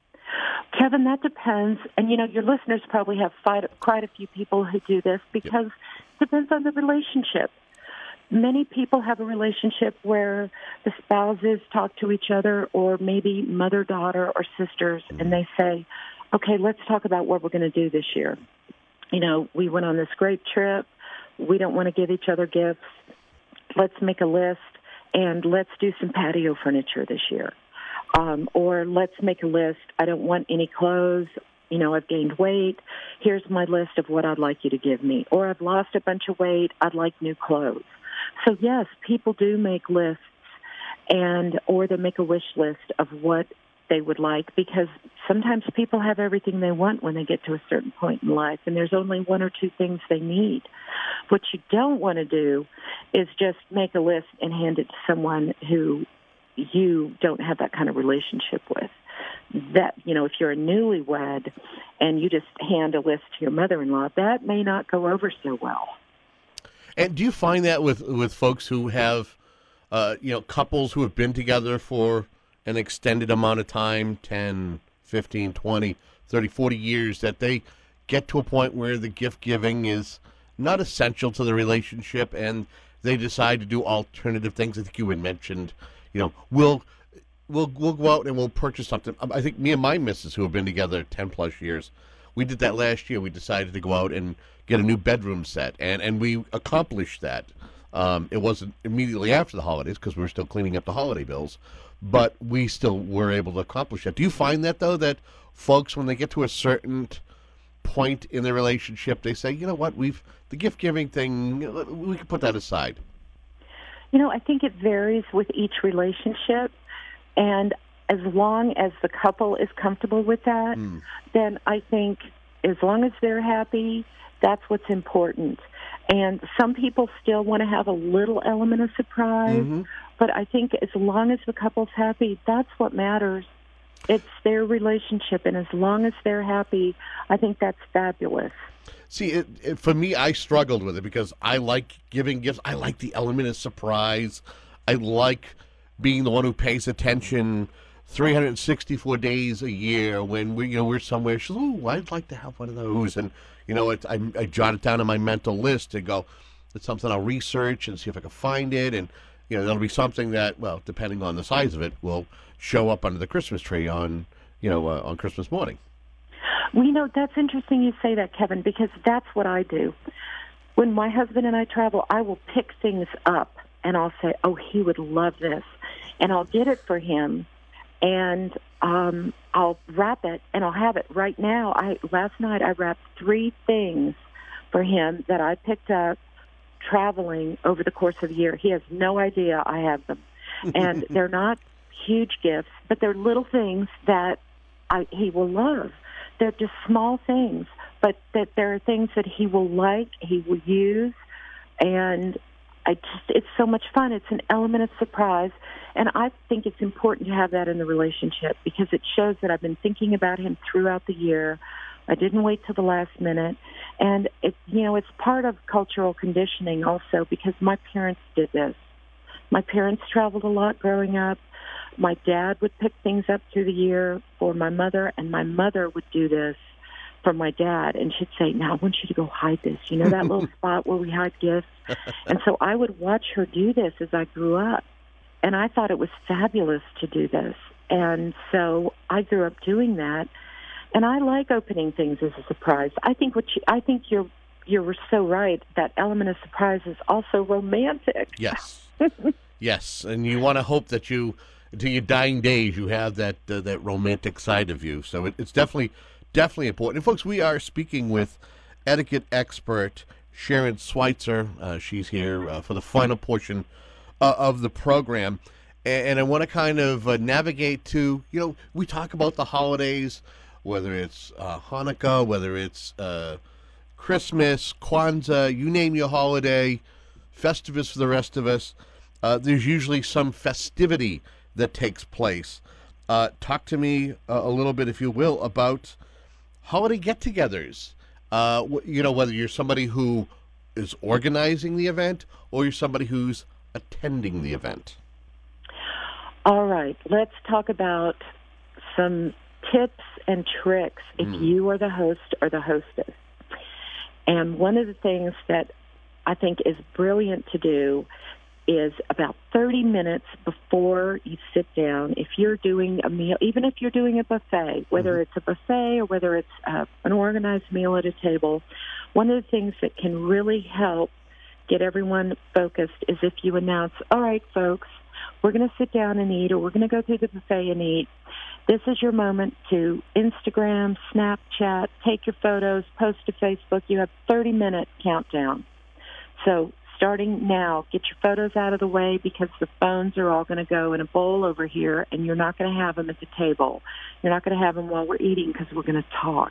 B: Kevin, that depends. And you know, your listeners probably have quite a few people who do this, because yep. it depends on the relationship. Many people have a relationship where the spouses talk to each other, or maybe mother, daughter, or sisters, and they say, okay, let's talk about what we're going to do this year. You know, we went on this great trip. We don't want to give each other gifts. Let's make a list, and let's do some patio furniture this year. Um, or let's make a list. I don't want any clothes. You know, I've gained weight. Here's my list of what I'd like you to give me. Or I've lost a bunch of weight. I'd like new clothes. So, yes, people do make lists, and or they make a wish list of what they would like, because sometimes people have everything they want when they get to a certain point in life, and there's only one or two things they need. What you don't want to do is just make a list and hand it to someone who you don't have that kind of relationship with. That, you know, if you're a newlywed and you just hand a list to your mother-in-law, that may not go over so well.
E: And do you find that with, with folks who have, uh, you know, couples who have been together for an extended amount of time, ten, fifteen, twenty, thirty, forty years, that they get to a point where the gift giving is not essential to the relationship and they decide to do alternative things? I think you had mentioned, you know, we'll, we'll, we'll go out and we'll purchase something. I think me and my missus, who have been together ten plus years, we did that last year. We decided to go out and get a new bedroom set, and, and we accomplished that. Um, it wasn't immediately after the holidays because we were still cleaning up the holiday bills, but we still were able to accomplish that. Do you find that, though, that folks, when they get to a certain point in their relationship, they say, you know what, we've the gift-giving thing, we can put that aside?
B: You know, I think it varies with each relationship, and as long as the couple is comfortable with that, mm. then I think as long as they're happy, that's what's important. And some people still want to have a little element of surprise, mm-hmm. but I think as long as the couple's happy, that's what matters. It's their relationship, and as long as they're happy, I think that's fabulous.
E: See, it, it, for me, I struggled with it because I like giving gifts. I like the element of surprise. I like being the one who pays attention three hundred sixty-four days a year when we, you know, we're somewhere. She says, "Oh, I'd like to have one of those," and you know, it, I, I jot it down on my mental list and go, "It's something I'll research and see if I can find it." And you know, that'll be something that, well, depending on the size of it, will show up under the Christmas tree on, you know, uh, on Christmas morning.
B: Well, you know, that's interesting you say that, Kevin, because that's what I do. When my husband and I travel, I will pick things up and I'll say, "Oh, he would love this," and I'll get it for him. And um, I'll wrap it, and I'll have it right now. I last night I wrapped three things for him that I picked up traveling over the course of the year. He has no idea I have them. And they're not huge gifts, but they're little things that I, he will love. They're just small things, but that there are things that he will like, he will use, and I just, it's so much fun. It's an element of surprise, and I think it's important to have that in the relationship because it shows that I've been thinking about him throughout the year. I didn't wait till the last minute, and it, you know, it's part of cultural conditioning also because my parents did this. My parents traveled a lot growing up. My dad would pick things up through the year for my mother, and my mother would do this for my dad, and she'd say, now I want you to go hide this. You know that little spot where we hide gifts? And so I would watch her do this as I grew up, and I thought it was fabulous to do this. And so I grew up doing that, and I like opening things as a surprise. I think what you, I think you're you're so right. That element of surprise is also romantic.
E: Yes, yes, and you want to hope that you, to your dying days, you have that uh, that romantic side of you. So it, it's definitely definitely important. And folks, we are speaking with etiquette expert Sharon Schweitzer. Uh, she's here uh, for the final portion uh, of the program, and, and I want to kind of uh, navigate to, you know, we talk about the holidays, whether it's uh, Hanukkah, whether it's uh, Christmas, Kwanzaa, you name your holiday, Festivus for the rest of us. Uh, there's usually some festivity that takes place. Uh, talk to me uh, a little bit, if you will, about holiday get-togethers. Uh, you know, whether you're somebody who is organizing the event or you're somebody who's attending the event.
B: All right, let's talk about some tips and tricks if mm. you are the host or the hostess. And one of the things that I think is brilliant to do is about thirty minutes before you sit down, if you're doing a meal, even if you're doing a buffet, whether mm-hmm. it's a buffet or whether it's uh, an organized meal at a table, one of the things that can really help get everyone focused is if you announce, all right, folks, we're going to sit down and eat, or we're going to go through the buffet and eat. This is your moment to Instagram, Snapchat, take your photos, post to Facebook. You have thirty-minute countdown. So starting now, get your photos out of the way because the phones are all going to go in a bowl over here, and you're not going to have them at the table. You're not going to have them while we're eating because we're going to talk.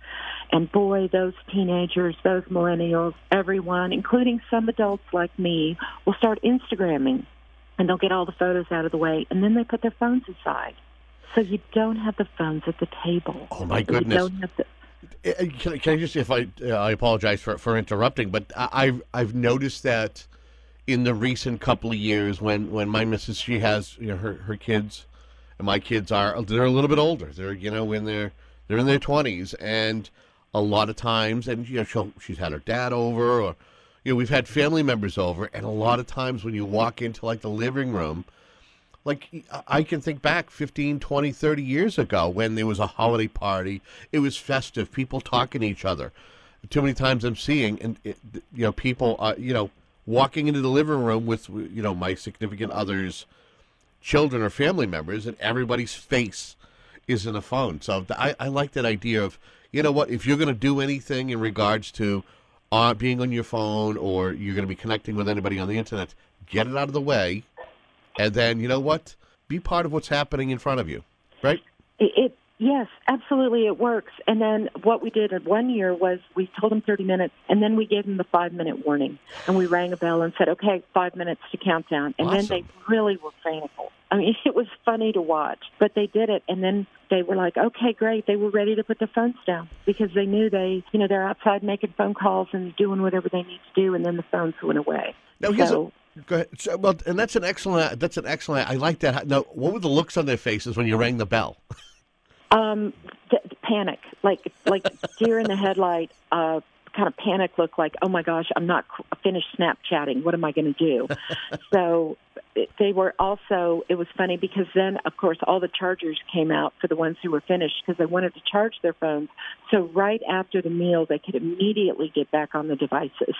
B: And boy, those teenagers, those millennials, everyone, including some adults like me, will start Instagramming, and they'll get all the photos out of the way, and then they put their phones aside. So you don't have the phones at the table.
E: Oh, my goodness.
B: You don't have the...
E: Can I, can I just, if I, uh, I apologize for, for interrupting, but I, I've I've noticed that in the recent couple of years, when, when my missus, she has, you know, her, her kids, and my kids are, they're a little bit older. They're, you know, in their they're in their twenties, and a lot of times, and you know, she'll, she's had her dad over, or you know, we've had family members over, and a lot of times when you walk into like the living room. Like, I can think back fifteen, twenty, thirty years ago when there was a holiday party. It was festive, people talking to each other. Too many times I'm seeing, and it, you know, people, uh, you know, walking into the living room with, you know, my significant other's children or family members, and everybody's face is in a phone. So I, I like that idea of, you know what, if you're going to do anything in regards to uh, being on your phone or you're going to be connecting with anybody on the internet, get it out of the way. And then, you know what? Be part of what's happening in front of you, right?
B: It, it yes, absolutely, it works. And then what we did one year was we told them thirty minutes, and then we gave them the five-minute warning. And we rang a bell and said, okay, five minutes to countdown. And
E: Awesome.
B: then they really were thankful. I mean, it was funny to watch, but they did it. And then they were like, okay, great. They were ready to put their phones down because they knew they, you know, they're outside making phone calls and doing whatever they need to do, and then the phones went away.
E: Now, here's
B: so,
E: a... Go ahead. So, well, and that's an excellent. That's an excellent. I like that. Now, what were the looks on their faces when you rang the bell?
B: Um, th- panic, like like deer in the headlight. Uh, kind of panic look, like, oh my gosh, I'm not finished Snapchatting. What am I going to do? So it, they were also. It was funny because then, of course, all the chargers came out for the ones who were finished because they wanted to charge their phones. So right after the meal, they could immediately get back on the devices.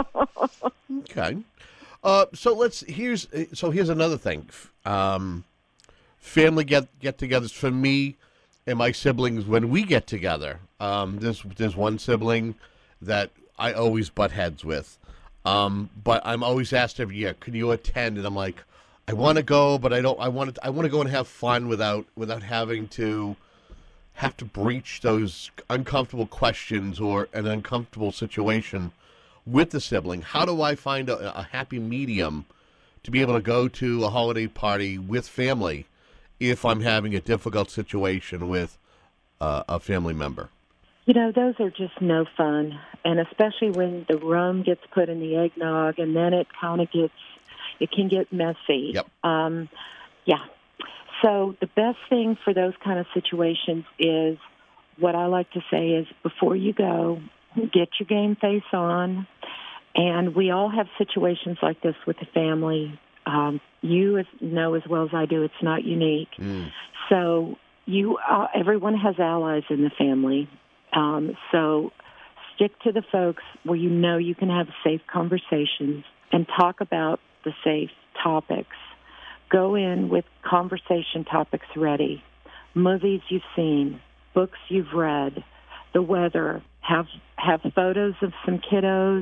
E: Okay. Uh, so let's here's so here's another thing. Um, family get get-togethers for me, and my siblings when we get together. Um, there's there's one sibling that I always butt heads with, um, but I'm always asked every year, "Can you attend?" And I'm like, "I want to go, but I don't. I want to. I want to go and have fun without without having to have to breach those uncomfortable questions or an uncomfortable situation with the sibling. How do I find a, a happy medium to be able to go to a holiday party with family if I'm having a difficult situation with uh, a family member?"
B: You know, those are just no fun, and especially when the rum gets put in the eggnog, and then it kind of gets, it can get messy.
E: Yep.
B: Um, yeah. So the best thing for those kind of situations is, what I like to say is, before you go, get your game face on. And we all have situations like this with the family. Um, you as, know as well as I do, it's not unique.
E: Mm.
B: So you, uh, everyone has allies in the family. Um, so stick to the folks where you know you can have safe conversations and talk about the safe topics. Go in with conversation topics ready. Movies you've seen, books you've read, the weather. Have have photos of some kiddos,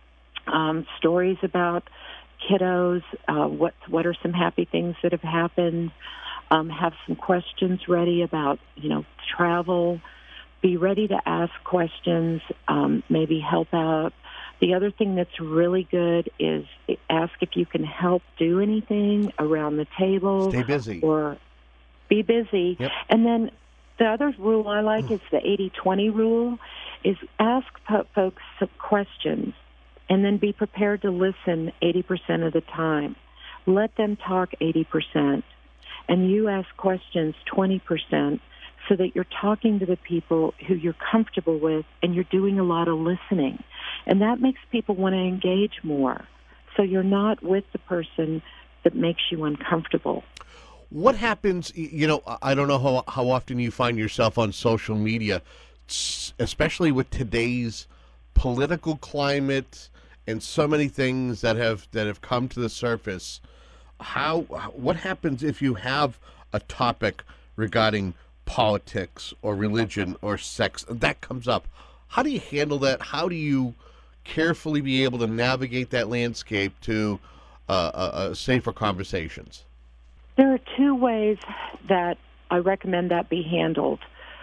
B: um, stories about kiddos. Uh, what what are some happy things that have happened? Um, have some questions ready about, you know, travel. Be ready to ask questions, um, maybe help out. The other thing that's really good is ask if you can help do anything around the table.
E: Stay busy.
B: Or be busy.
E: Yep.
B: And then the other rule I like is the eighty twenty rule, is ask po- folks some questions and then be prepared to listen eighty percent of the time. Let them talk eighty percent, and you ask questions twenty percent, so that you're talking to the people who you're comfortable with and you're doing a lot of listening. And that makes people want to engage more. So you're not with the person that makes you uncomfortable.
E: What happens, you know, I don't know how, how often you find yourself on social media, especially with today's political climate and so many things that have that have come to the surface. How what happens if you have a topic regarding politics or religion or sex that comes up? How do you handle that? How do you carefully be able to navigate that landscape to uh, uh, uh, safer conversations?
B: There are two ways that I recommend that be handled.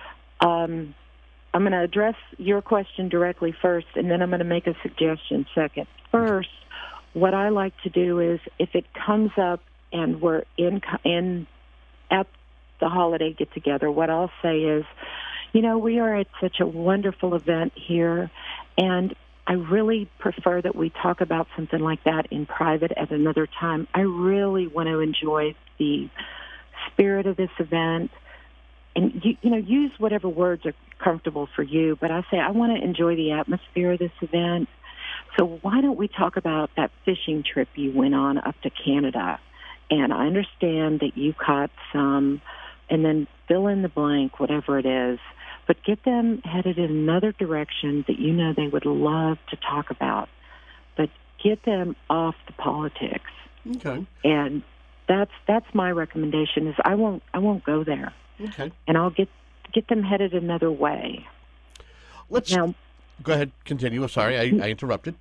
B: Um, I'm going to address your question directly first, and then I'm going to make a suggestion second. First, what I like to do is, if it comes up and we're in in at the holiday get-together, what I'll say is, you know, we are at such a wonderful event here, and I really prefer that we talk about something like that in private at another time. I really want to enjoy the spirit of this event, and, you, you know, use whatever words are comfortable for you, but I say I want to enjoy the atmosphere of this event. So why don't we talk about that fishing trip you went on up to Canada? And I understand that you caught some, and then fill in the blank, whatever it is, but get them headed in another direction that you know they would love to talk about. But get them off the politics.
E: Okay.
B: And that's that's my recommendation, is I won't I won't go there.
E: Okay.
B: And I'll get get them headed another way.
E: Let's
B: now,
E: go ahead, continue. I'm sorry, I, I interrupted.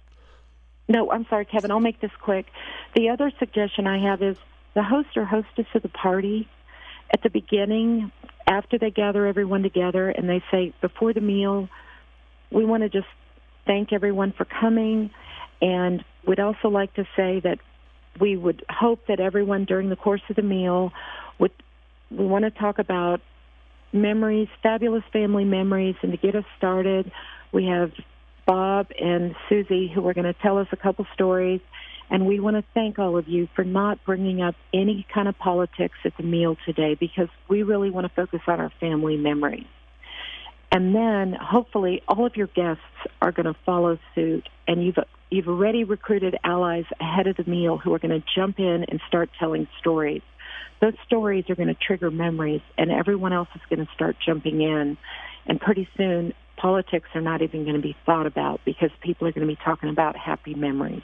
B: No, I'm sorry, Kevin. I'll make this quick. The other suggestion I have is the host or hostess of the party, at the beginning, after they gather everyone together and they say, before the meal, we want to just thank everyone for coming, and we'd also like to say that we would hope that everyone during the course of the meal would, we want to talk about memories, fabulous family memories, and to get us started, we have Bob and Susie who are going to tell us a couple stories, and we want to thank all of you for not bringing up any kind of politics at the meal today, because we really want to focus on our family memories. And then, hopefully, all of your guests are going to follow suit, and you've you've already recruited allies ahead of the meal who are going to jump in and start telling stories. Those stories are going to trigger memories, and everyone else is going to start jumping in. And pretty soon, politics are not even going to be thought about, because people are going to be talking about happy memories.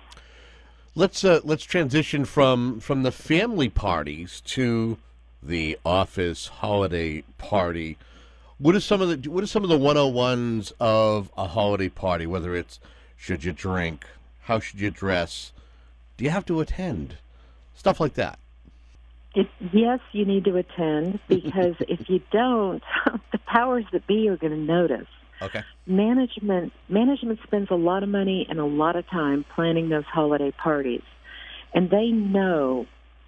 E: Let's uh, let's transition from from the family parties to the office holiday party. What is some of the what are some of the one oh ones of a holiday party? Whether it's should you drink, how should you dress, do you have to attend, stuff like that.
B: It, yes, you need to attend because if you don't, the powers that be are going to notice.
E: Okay.
B: Management management spends a lot of money and a lot of time planning those holiday parties, and they know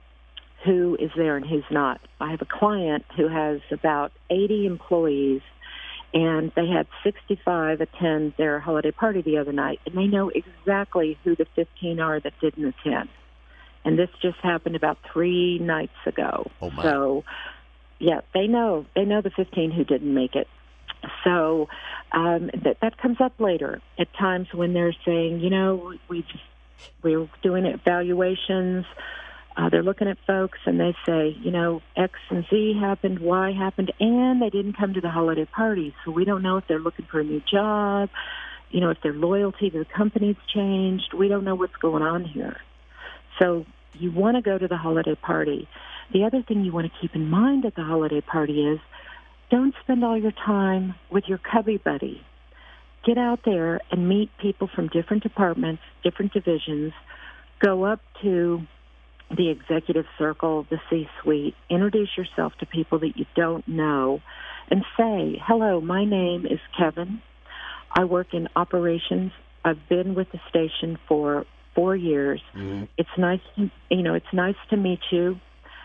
B: who is there and who's not. I have a client who has about eighty employees, and they had sixty-five attend their holiday party the other night, and they know exactly who the fifteen are that didn't attend. And this just happened about three nights ago.
E: Oh my.
B: So, yeah, they know. They know the fifteen who didn't make it. So um, that that comes up later at times when they're saying, you know, we we're doing evaluations. Uh, they're looking at folks and they say, you know, X and Z happened, Y happened, and they didn't come to the holiday party. So we don't know if they're looking for a new job, you know, if their loyalty to the company's changed. We don't know what's going on here. So you want to go to the holiday party. The other thing you want to keep in mind at the holiday party is don't spend all your time with your cubby buddy. Get out there and meet people from different departments, different divisions. Go up to the executive circle, the C-suite. Introduce yourself to people that you don't know and say, hello, my name is Kevin. I work in operations. I've been with the station for four years. Mm-hmm. It's nice, to, you know, it's nice to meet you.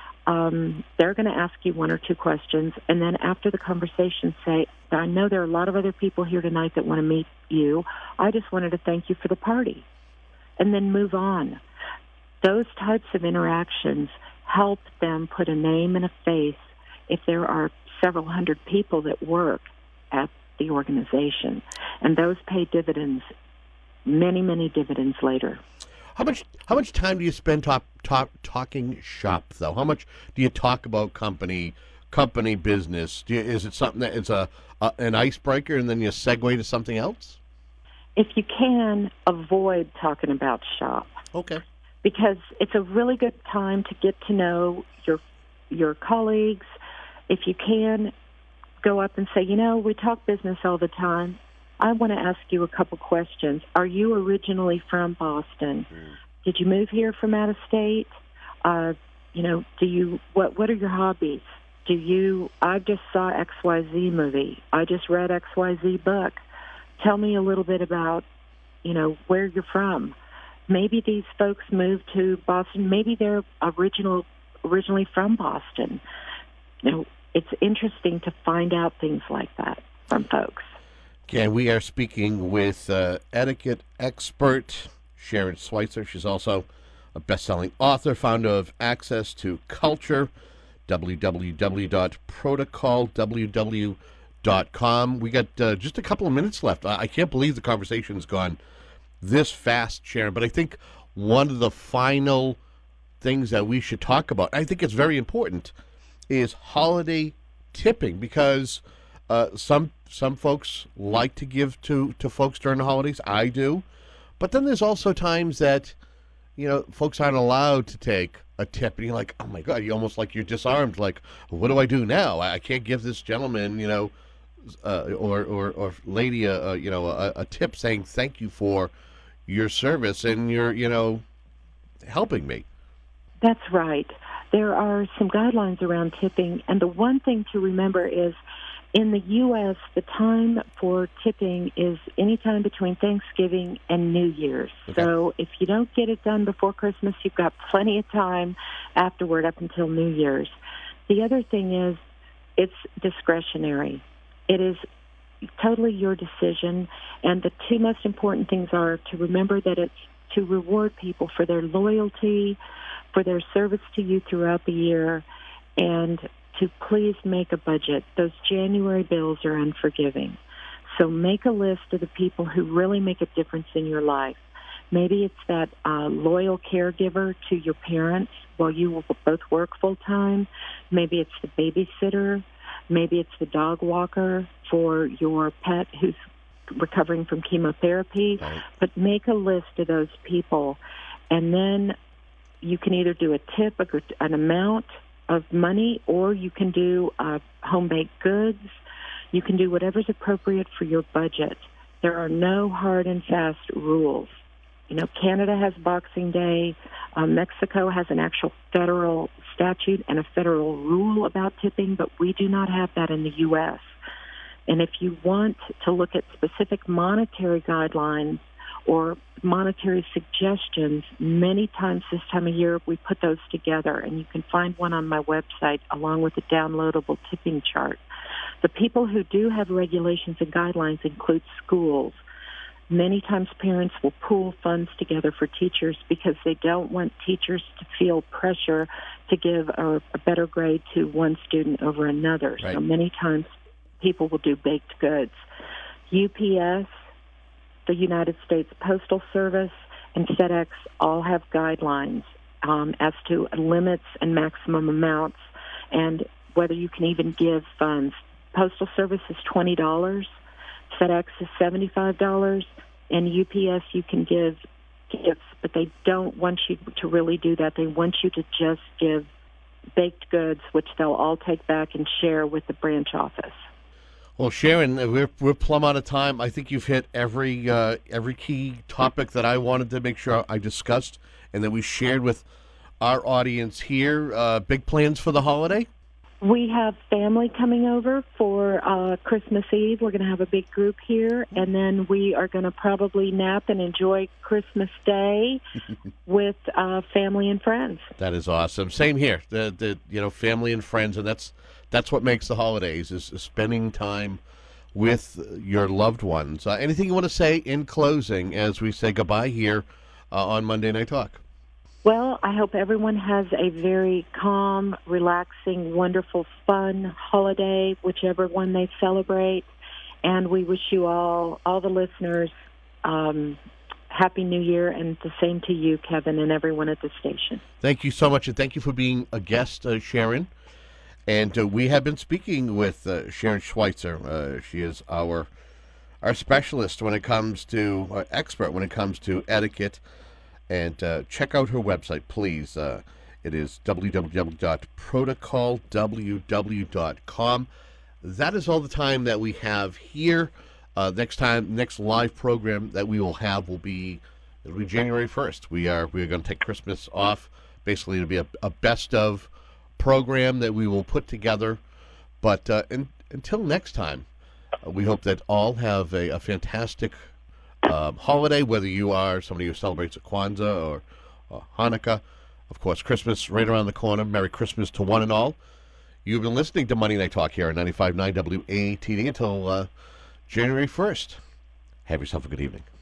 B: Um, they're going to ask you one or two questions, and then after the conversation, say, I know there are a lot of other people here tonight that want to meet you. I just wanted to thank you for the party, and then move on. Those types of interactions help them put a name and a face if there are several hundred people that work at the organization, and those pay dividends, many, many dividends later.
E: How much how much time do you spend talk, talk, talking shop, though? How much do you talk about company company business? Do you, is it something that it's a, a an icebreaker and then you segue to something else?
B: If you can, avoid talking about shop.
E: Okay.
B: Because it's a really good time to get to know your your colleagues. If you can, go up and say, you know, we talk business all the time. I want to ask you a couple questions. Are you originally from Boston? Mm. Did you move here from out of state? Uh, you know, do you what? What are your hobbies? Do you? I just saw X Y Z movie. I just read X Y Z book. Tell me a little bit about, you know, where you're from. Maybe these folks moved to Boston. Maybe they're original originally from Boston. You know, it's interesting to find out things like that from folks.
E: Okay, we are speaking with uh, etiquette expert Sharon Schweitzer. She's also a best-selling author, founder of Access to Culture, w w w dot protocol w w dot com. We got uh, just a couple of minutes left. I, I can't believe the conversation's gone this fast, Sharon, but I think one of the final things that we should talk about, I think it's very important, is holiday tipping, because uh, some some folks like to give to, to folks during the holidays. I do. But then there's also times that, you know, folks aren't allowed to take a tip, and you're like, oh my God, you almost like you're disarmed. Like, what do I do now? I, I can't give this gentleman, you know, uh, or, or, or lady, a, a, you know, a, a tip saying thank you for your service and your, you know, helping me.
B: That's right. There are some guidelines around tipping, and the one thing to remember is in the U S, the time for tipping is any time between Thanksgiving and New Year's. Okay. So if you don't get it done before Christmas, you've got plenty of time afterward up until New Year's. The other thing is it's discretionary. It is totally your decision, and the two most important things are to remember that it's to reward people for their loyalty, for their service to you throughout the year, and to please make a budget. Those January bills are unforgiving. So make a list of the people who really make a difference in your life. Maybe it's that uh, loyal caregiver to your parents while you both work full-time. Maybe it's the babysitter. Maybe it's the dog walker for your pet who's recovering from chemotherapy. Right. But make a list of those people, and then you can either do a tip, an amount of money, or you can do uh, home-baked goods. You can do whatever's appropriate for your budget. There are no hard and fast rules. You know, Canada has Boxing Day. Uh, Mexico has an actual federal statute and a federal rule about tipping, but we do not have that in the U S. And if you want to look at specific monetary guidelines or monetary suggestions, many times this time of year we put those together, and you can find one on my website along with a downloadable tipping chart. The people who do have regulations and guidelines include schools. Many times parents will pool funds together for teachers because they don't want teachers to feel pressure to give a, a better grade to one student over another.
E: Right.
B: So many times people will do baked goods. U P S, the United States Postal Service, and FedEx all have guidelines um, as to limits and maximum amounts and whether you can even give funds. Postal Service is twenty dollars. FedEx is seventy-five dollars, and U P S you can give gifts, but they don't want you to really do that. They want you to just give baked goods, which they'll all take back and share with the branch office.
E: Well, Sharon, we're we're plumb out of time. I think you've hit every uh, every key topic that I wanted to make sure I discussed and that we shared with our audience here. Uh, big plans for the holiday?
B: We have family coming over for uh, Christmas Eve. We're going to have a big group here, and then we are going to probably nap and enjoy Christmas Day with uh, family and friends.
E: That is awesome. Same here. The the you know family and friends, and that's that's what makes the holidays is, is spending time with your loved ones. Uh, anything you want to say in closing as we say goodbye here uh, on Monday Night Talk?
B: Well, I hope everyone has a very calm, relaxing, wonderful, fun holiday, whichever one they celebrate. And we wish you all, all the listeners, um, Happy New Year, and the same to you, Kevin, and everyone at the station.
E: Thank you so much, and thank you for being a guest, uh, Sharon. And uh, we have been speaking with uh, Sharon Schweitzer. Uh, she is our our specialist when it comes to, uh, expert when it comes to etiquette. And uh, check out her website, please. Uh, it is w w w dot protocol w w dot com. That is all the time that we have here. Uh, next time, next live program that we will have will be it'll be January first. We are we are going to take Christmas off. Basically, it'll be a, a best of program that we will put together. But uh, in, until next time, uh, we hope that all have a, a fantastic Um, holiday, whether you are somebody who celebrates a Kwanzaa or uh, Hanukkah. Of course, Christmas right around the corner. Merry Christmas to one and all. You've been listening to Monday Night Talk here on ninety-five point nine W A T D until uh, January first. Have yourself a good evening.